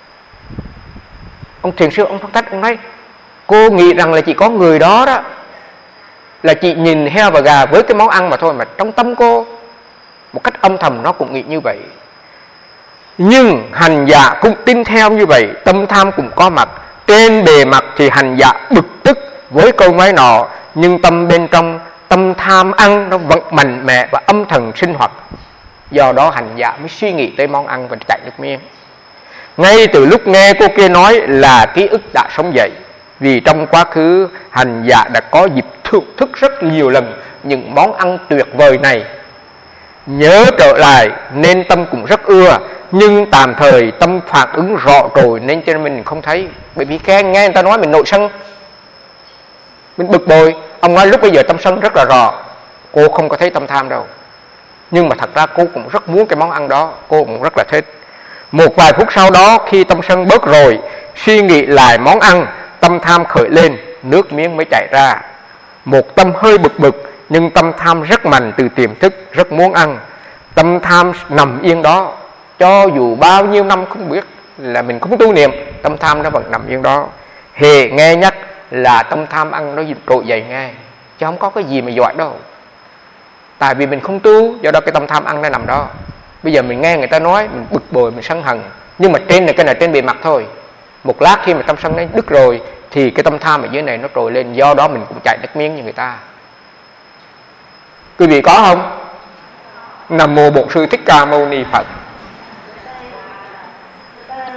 S1: Ông thiền sư ông phân tích, ông nói cô nghĩ rằng là chỉ có người đó đó là chị nhìn heo và gà với cái món ăn mà thôi, mà trong tâm cô một cách âm thầm nó cũng nghĩ như vậy. Nhưng hành giả cũng tin theo như vậy, tâm tham cũng có mặt. Trên bề mặt thì hành giả bực tức với câu nói nọ, nhưng tâm bên trong, tâm tham ăn nó vẫn mạnh mẽ và âm thầm sinh hoạt. Do đó hành giả mới suy nghĩ tới món ăn và chạy nước miếng. Ngay từ lúc nghe cô kia nói là ký ức đã sống dậy, vì trong quá khứ hành giả đã có dịp thưởng thức rất nhiều lần những món ăn tuyệt vời này. Nhớ trở lại nên tâm cũng rất ưa, nhưng tạm thời tâm phản ứng rõ rồi nên cho nên mình không thấy. Bởi vì nghe, nghe người ta nói mình nội sân, mình bực bội. Ông nói lúc bây giờ tâm sân rất là rõ, cô không có thấy tâm tham đâu. Nhưng mà thật ra cô cũng rất muốn cái món ăn đó, cô cũng rất là thích. Một vài phút sau đó, khi tâm sân bớt rồi, suy nghĩ lại món ăn, tâm tham khởi lên, nước miếng mới chảy ra. Một tâm hơi bực bực, nhưng tâm tham rất mạnh từ tiềm thức, rất muốn ăn. Tâm tham nằm yên đó, cho dù bao nhiêu năm không biết là mình không tu niệm, tâm tham nó vẫn nằm yên đó. Hề nghe nhắc là tâm tham ăn nó trội dậy ngay, chứ không có cái gì mà giỏi đâu. Tại vì mình không tu, do đó cái tâm tham ăn nó nằm đó. Bây giờ mình nghe người ta nói, mình bực bội, mình sân hận. Nhưng mà trên này cái này trên bề mặt thôi. Một lát khi mà tâm sân nó đứt rồi, thì cái tâm tham ở dưới này nó trồi lên. Do đó mình cũng chạy nước miếng như người ta. Quý vị có không? Nam mô Bổn Sư Thích Ca Mâu Ni Phật.